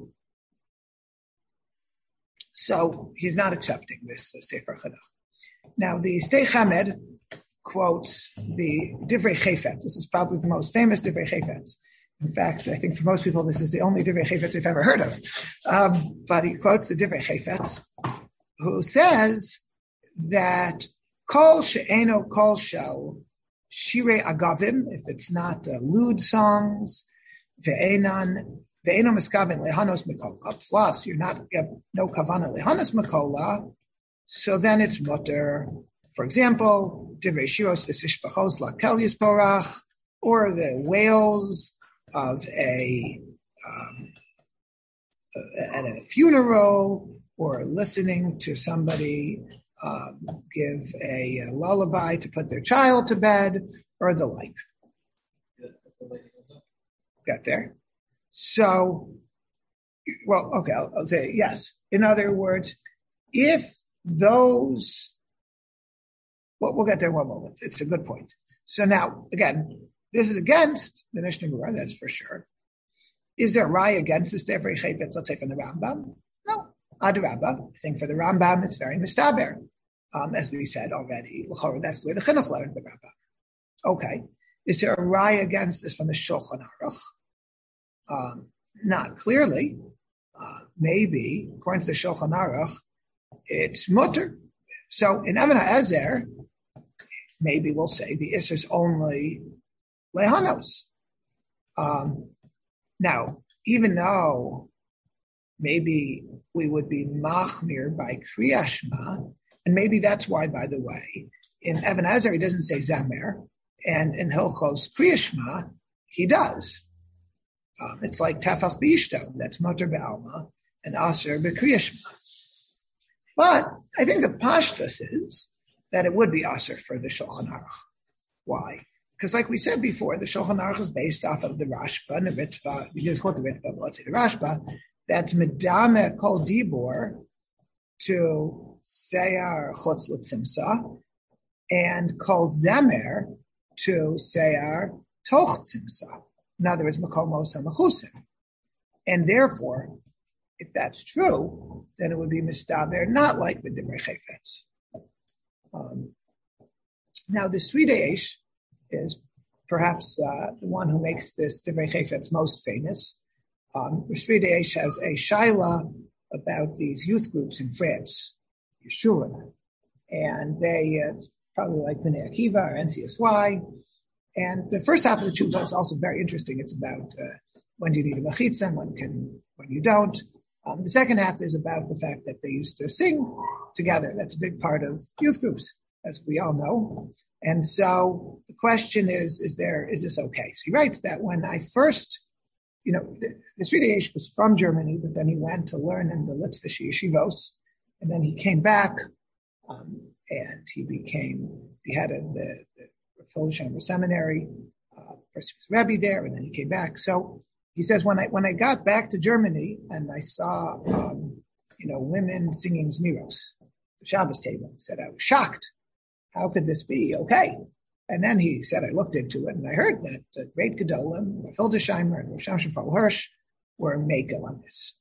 So he's not accepting this Sefer Chinuch. Now the Stei Chamed quotes the Divrei Chayfetz. This is probably the most famous Divrei Chayfetz. In fact, I think for most people, this is the only Divrei Chayfetz they've ever heard of. But he quotes the Divrei Chayfetz, who says that Kol she'eno kol shel shirei agavim, if it's not lewd songs, ve'eno miskaven lehanos mikola, plus you have no kavana lehanos mikola, so then it's mutter. For example, Divrei Shiros v'Sishpachos Lakel Yisporach, or the wails of at a funeral, or listening to somebody give a lullaby to put their child to bed, or the like. Got there? So, well, okay, I'll say yes. In other words, if those... Well, we'll get there in one moment. It's a good point. So now, again, this is against the Mishnah Berurah, that's for sure. Is there a raya against this Divrei Chayfetz, let's say from the Rambam? No. Adarabba. I think for the Rambam, it's very mistaber. As we said already, that's the way the Chinuch learned the Rambam. Okay. Is there a raya against this from the Shulchan Aruch? Not clearly. Maybe, according to the Shulchan Aruch, it's mutter. So in Even HaEzer, maybe we'll say the Isser is only Lehanos. Now, even though maybe we would be Machmir by Kriya Shema, and maybe that's why, by the way, in Even HaEzer he doesn't say Zamer, and in Hilchos Kriya Shema he does. It's like Tafach B'Ishto, that's Motor B'Alma, and Aser B'Kriya Shema. But I think the pashtus is that it would be Aser for the Shulchan Aruch. Why? Because like we said before, the Shulchan Aruch is based off of the Rashba, and the Ritva, we just quote the Ritva, but let's say the Rashba, that's Medame Kol Dibor to Seyar Chutz L'Tzimsa, and Kol Zemer to Seyar Toch Tzimsa. In other words, Makomos HaMechusim. And therefore, if that's true, then it would be Mistaber, not like the Divrei Chayfetz. Now, the Sridei Eish is perhaps the one who makes this Divrei Chayfetz most famous. The Sridei Eish has a shaila about these youth groups in France, Yeshua, and they probably like Bnei Akiva or NCSY. And the first half of the tshuva is also very interesting. It's about when do you need a mechitza, when you don't. The second half is about the fact that they used to sing together. That's a big part of youth groups, as we all know. And so the question is this okay? So he writes that when I first, the Sridei Eish was from Germany, but then he went to learn in the Litvish yeshivos, and then he came back, and he became the head of the Filsheimer Seminary. First he was Rebbe there, and then he came back. So he says, when I got back to Germany and I saw, women singing Zmiros, the Shabbos table, he said, I was shocked. How could this be okay? And then he said, I looked into it and I heard that great Gedolim, Filsheimer and Rav Shamshon Farel Hirsch were makel on this.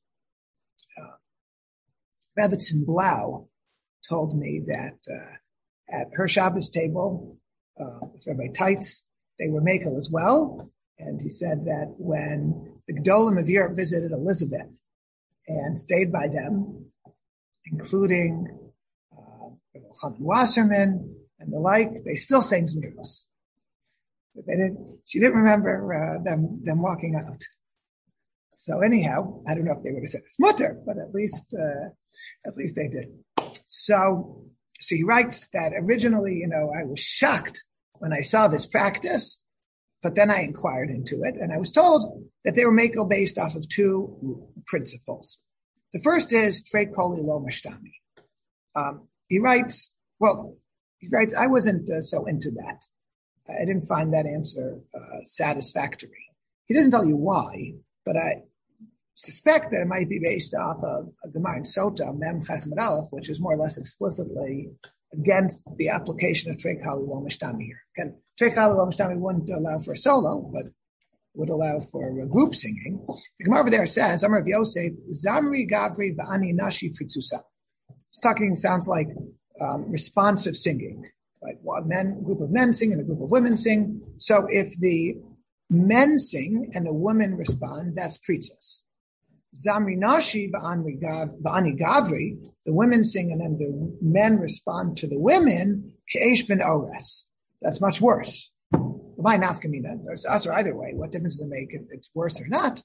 Rebbetzin Blau told me that at her Shabbos table, with Rabbi Teitz, they were makel as well. And he said that when the Gedolim of Europe visited Elizabeth and stayed by them, including Chaim Wasserman and the like, they still sang Zmiros. She didn't remember them walking out. So anyhow, I don't know if they would have said it's mutter, but at least they did. So he writes that originally, I was shocked when I saw this practice, but then I inquired into it, and I was told that they were makel based off of two principles. The first is trei koli lo mashtami. He writes, I wasn't so into that. I didn't find that answer satisfactory. He doesn't tell you why, but I suspect that it might be based off of a Gemara in Sota, Mem Chesed Aleph, which is more or less explicitly against the application of Trei Kali Lo Mishtami here. Again, Trei Kali Lo Mishtami wouldn't allow for solo, but would allow for group singing. The Gemara over there says, Amar Rav Yosef, Zamri Gavri V'ani Nashi Pritzusa. This talking sounds like responsive singing, like a group of men sing and a group of women sing. So if the men sing and the women respond, that's Pritzas. Zamri Nashi V'ani Gavri, the women sing and then the men respond to the women, Ke'esh Ben Ores. That's much worse. Why nafkamina? There's us or either way. What difference does it make if it's worse or not?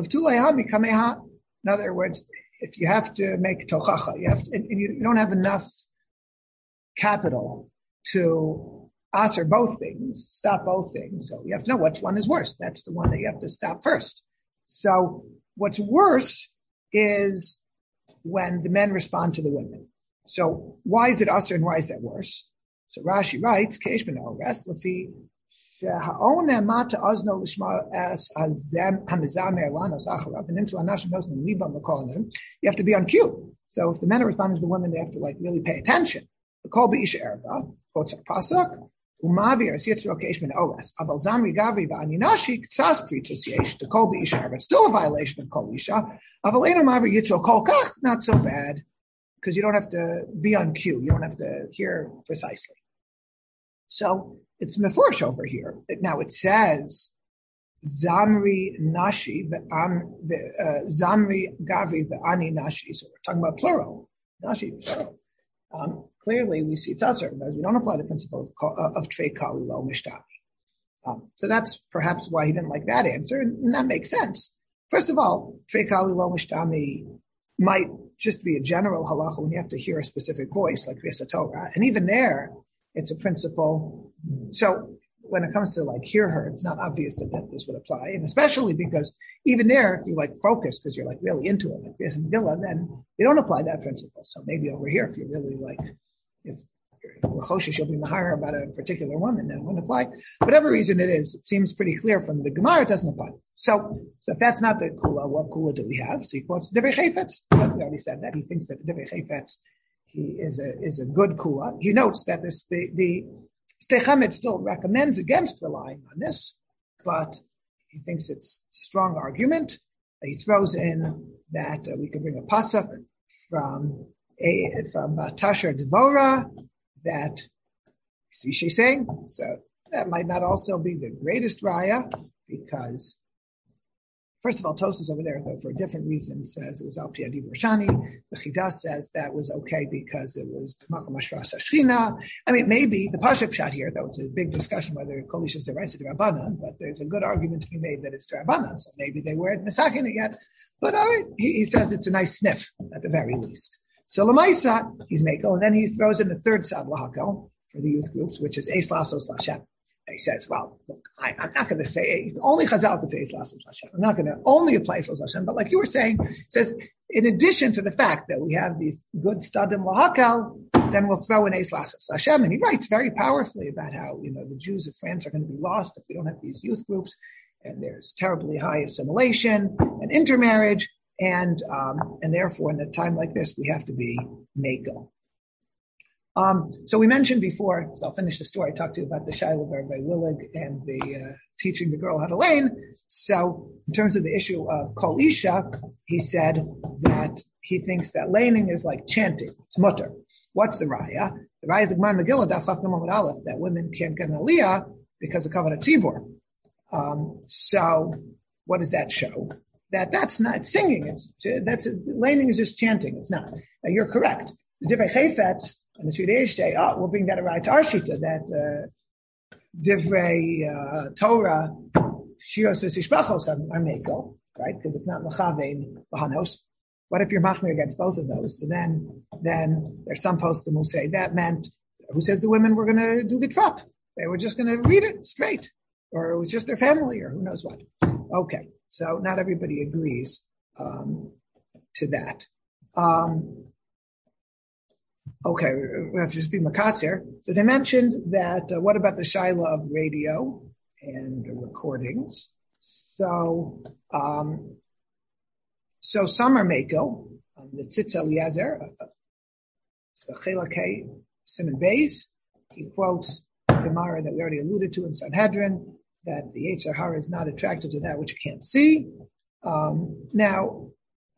In other words, if you have to make tochacha, you don't have enough capital to answer both things, stop both things. So you have to know which one is worse. That's the one that you have to stop first. So what's worse is when the men respond to the women. So why is it usher and why is that worse? So Rashi writes, Keish ben Ores, Lefi She'ha'oneh mata ozno l'shma es hamizamer lanos acharav and into anashim nosnim libam l'kolanim. You have to be on cue. So if the men are responding to the women, they have to really pay attention. The kol b'isha erva quotes our pasuk. Umavir es yitzro keish ben Ores. Aval zamri gavri v'ani nashi k'tzas pritzos yesh. The kol b'isha erva. It's still a violation of kol isha. Aval eno mavir yitzro kol kach. Not so bad because you don't have to be on cue. You don't have to hear precisely. So it's mefurish over here. Now it says Zamri Nashi, Zamri Gavri Ve'ani Nashi. So we're talking about plural. Nashi, plural. Clearly we see Tzatzer because we don't apply the principle of Trei Kali Lo Mishtami. So that's perhaps why he didn't like that answer, and that makes sense. First of all, Trei Kali Lo Mishtami might just be a general halacha when you have to hear a specific voice, like Kriyas Torah, and even there, it's a principle. So when it comes to hear her, it's not obvious that this would apply. And especially because even there, if you focus, because you're really into it, like Kriyas Megillah, then you don't apply that principle. So maybe over here, if you're really if Choshesh will be mahar about a particular woman, then it wouldn't apply. Whatever reason it is, it seems pretty clear from the Gemara, it doesn't apply. So if that's not the kula, what kula do we have? So he quotes the Divrei Chayfetz. We already said that. He thinks that the Divrei Chayfetz is a good kula. He notes that the Sdei Chametz still recommends against relying on this, but he thinks it's a strong argument. He throws in that we could bring a pasuk from Tasher Dvorah that see she's saying. So that might not also be the greatest raya because, first of all, Tosfos over there, though, for a different reason, says it was Al Pi Adibur Shani. The Chidah says that was okay because it was Makom Hashras Hashchina. I mean, maybe the Pashup shot here, though, it's a big discussion whether Kol Isha is Deraisa D'Rabbanan, but there's a good argument to be made that it's D'Rabbanan, so maybe they weren't Mesakin it yet. But all right, he says it's a nice sniff at the very least. So Lamaisa, he's Mekel, and then he throws in the third Sad Lahakel for the youth groups, which is Eis Lasos Lashem. He says, well, look, I'm not going to say, only Chazal could say Eis Lasos Lashem. I'm not going to only apply Eis Lasos Lashem, but like you were saying, it says, in addition to the fact that we have these good Stadim Lahakel, then we'll throw in Eis Lasos Lashem. And he writes very powerfully about how, the Jews of France are going to be lost if we don't have these youth groups, and there's terribly high assimilation and intermarriage, and therefore, in a time like this, we have to be Mekel. So we mentioned before, so I'll finish the story. I talked to you about the Shiloh by Willig and the teaching the girl how to lane. So in terms of the issue of Kol Isha, he said that he thinks that laning is like chanting. It's mutter. What's the raya? The raya is the Gemara Megillah, Daf Chaf Gimel Aleph, that women can't get an aliyah because of Kavanah Tzibur. So what does that show? That's not singing. Laning is just chanting. It's not. Now you're correct. The Divrei Chayfetz and the Shvidei say, we'll bring that right to our shita, that Divrei Torah, Shiros v'Sishpachos are Mekel, right? Because it's not Lachavein Lahanos. What if you're Machmir against both of those? So then there's some poskim who say that meant, who says the women were going to do the trap. They were just going to read it straight. Or it was just their family, or who knows what. Okay, so not everybody agrees to that. Okay, we have to just be makatzer. So as I mentioned that, what about the shaila of radio and recordings? So some are Mekel, the Tzitz Eliezer, so Chelakei Simon Beis, he quotes Gemara that we already alluded to in Sanhedrin, that the Yetzer Hara is not attracted to that which you can't see. Now,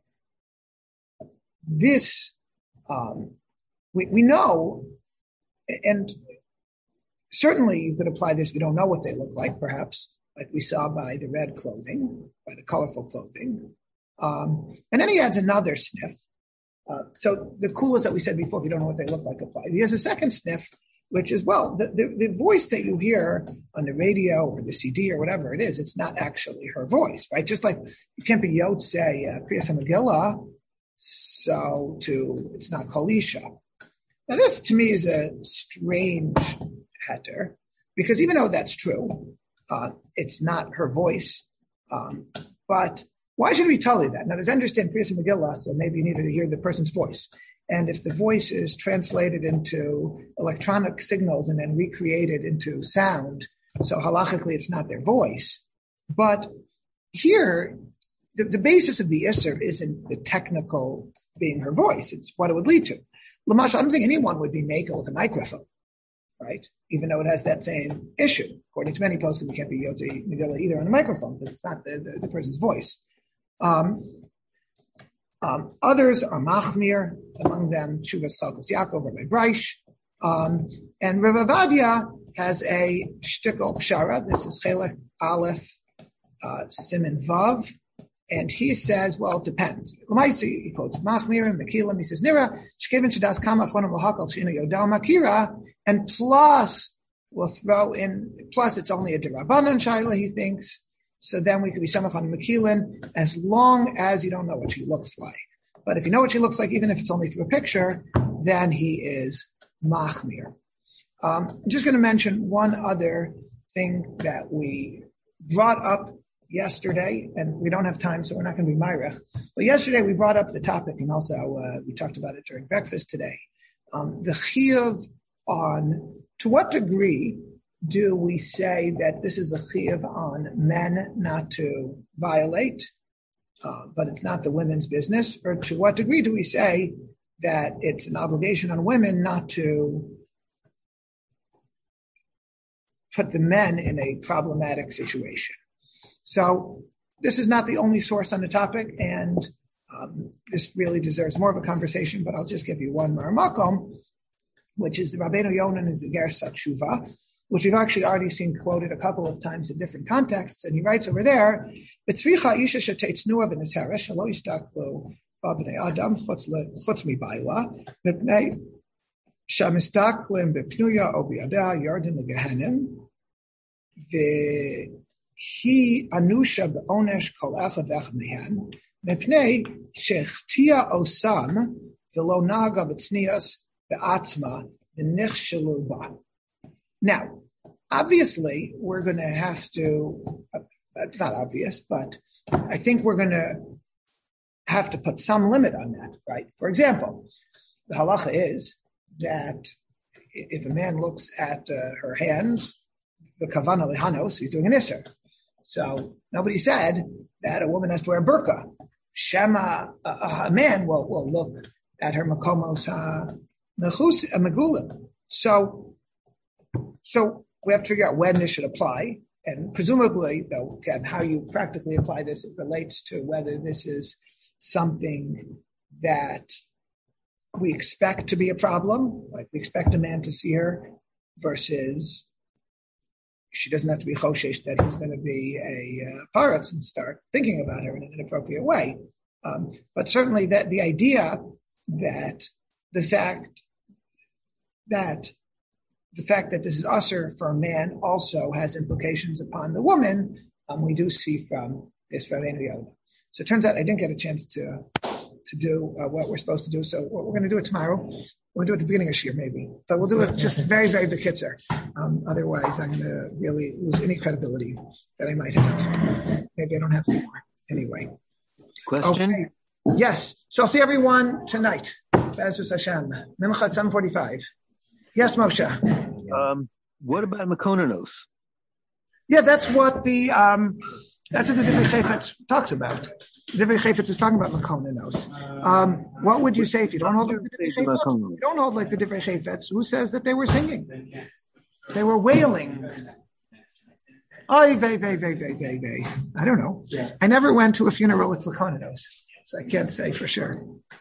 this, we know, and certainly you could apply this, we don't know what they look like, perhaps, like we saw by the red clothing, by the colorful clothing. And then he adds another sniff. So the kulas that we said before, if you don't know what they look like, apply. He has a second sniff, which is, well, the voice that you hear on the radio or the CD or whatever it is, it's not actually her voice, right? Just like you can't be Yod say Kriyas HaMegillah, so it's not Kol Isha. Now this to me is a strange heter, because even though that's true, it's not her voice. But why should we tell you that? Now there's understand Kriyas HaMegillah, so maybe you need to hear the person's voice. And if the voice is translated into electronic signals and then recreated into sound, so halachically it's not their voice. But here, the basis of the Isser isn't the technical being her voice. It's what it would lead to. Lamash, I don't think anyone would be Mekel with a microphone, right? Even though it has that same issue. According to many poskim, you can't be Yotzi Megillah either on a microphone because it's not the person's voice. Others are Machmir, among them Shuvas Chalkas Yaakov, Rabbi Breish. And Rav Avadia has a shtickle pshara. This is Chelek Aleph Siman Vav. And he says, well, it depends. L'maisi, he quotes Machmir and Mekilim. He says, Nira, Shkevin Shadas Kamach Ronam Lahakal Shina Yodal Makira. And plus, we'll throw in, plus it's only a Derabanan Shaila, he thinks. So then we could be Samach on Mekilin, as long as you don't know what she looks like. But if you know what she looks like, even if it's only through a picture, then he is Machmir. I'm just going to mention one other thing that we brought up yesterday, and we don't have time, so we're not going to be Myrich. But yesterday we brought up the topic, and also we talked about it during breakfast today. The chiyuv on, to what degree do we say that this is a chiyuv on men not to violate, but it's not the women's business? Or to what degree do we say that it's an obligation on women not to put the men in a problematic situation? So this is not the only source on the topic, and this really deserves more of a conversation, but I'll just give you one more makom, which is the Rabbeinu Yonan is the Gersa Tshuva, which we've actually already seen quoted a couple of times in different contexts, and he writes over there, "B'tzricha isha sheteitznua v'nisheresh shelo yistaklu b'bnei adam chutz mibayla mipnei shamistaklim b'pnuya o b'yada yardin legehenim v'hi anusha b'onesh kol echad v'echad mehen mipnei shechtia osam v'lo naga b'tznias be'atzma v'nichshelu ba." Now, obviously, we're going to have to, it's not obvious, but I think we're going to have to put some limit on that, right? For example, the halacha is that if a man looks at her hands, the kavana lehanos, he's doing an isser. So nobody said that a woman has to wear a burqa. Shema, a man will look at her makomos megulim. So we have to figure out when this should apply, and presumably, though, again, how you practically apply this, it relates to whether this is something that we expect to be a problem, like we expect a man to see her, versus she doesn't have to be choshesh that he's going to be a paratz and start thinking about her in an inappropriate way. But certainly that the idea that the fact that this is usher for a man also has implications upon the woman, we do see from this Rabbeinu Yonan. So it turns out I didn't get a chance to do what we're supposed to do. So we're going to do it tomorrow. We'll do it at the beginning of Shir maybe, but we'll do it just very, very bekitzer. Otherwise, I'm going to really lose any credibility that I might have. Maybe I don't have anymore. Anyway. Question? Okay. Yes. So I'll see everyone tonight. Be'ezus Hashem. Mincha 7:45. Yes, Moshe. What about Mekononos? Yeah, that's what the Divrei Chayfetz talks about. The Divrei Chayfetz is talking about Mekononos. What would you say if you don't hold like the Divrei Chayfetz? You don't hold like the Divrei Chayfetz. Who says that they were singing? They were wailing. Oy vey vey vey vey vey vey. I don't know. I never went to a funeral with Mekononos, so I can't say for sure.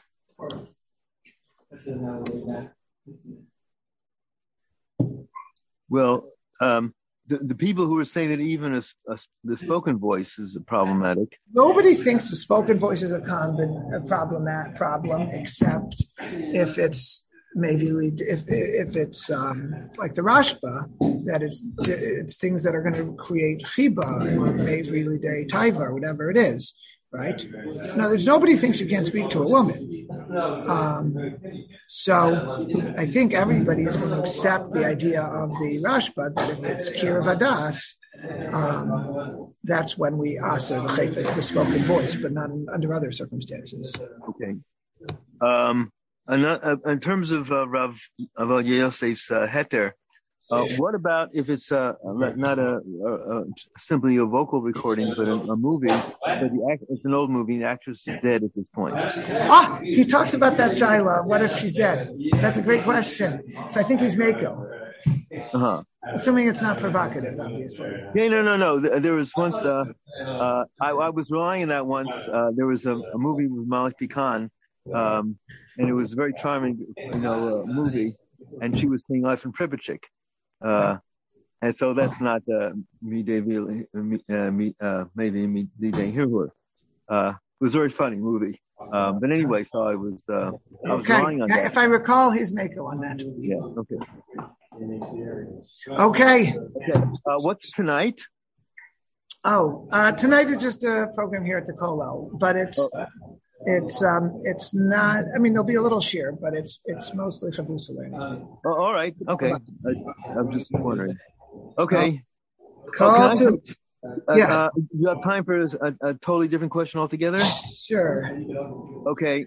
Well, the people who are saying that even the spoken voice is problematic. Nobody thinks the spoken voice is a problem, except if it's maybe if it's like the Rashba, that it's things that are going to create chiba and maybe lidei taiva or whatever it is. Right? Now, there's nobody who thinks you can't speak to a woman. So I think everybody is going to accept the idea of the Rashba that if it's Kira Vadas, that's when we asa the chayfet, the spoken voice, but not under other circumstances. Okay. In terms of Rav Yosef's heter, what about if it's not simply a vocal recording, but a movie? But it's an old movie. The actress is dead at this point. He talks about that Shaila. What if she's dead? That's a great question. So I think he's Mako. Assuming it's not provocative, obviously. Yeah, no. There was once. I was relying on that once. There was a movie with Malik Pekan, and it was a very charming, movie. And she was singing "Life in Pripyat." And so that's not maybe It was a very funny movie. But anyway, so I was relying on that. If I recall, his Mako on that. Yeah. Okay. What's tonight? Tonight is just a program here at the Kollel, but it's not. I mean, there'll be a little shir, but it's mostly chavrusa learning. All right. Okay. I'm just wondering. Okay. Yeah. You have time for a totally different question altogether? Sure. Okay.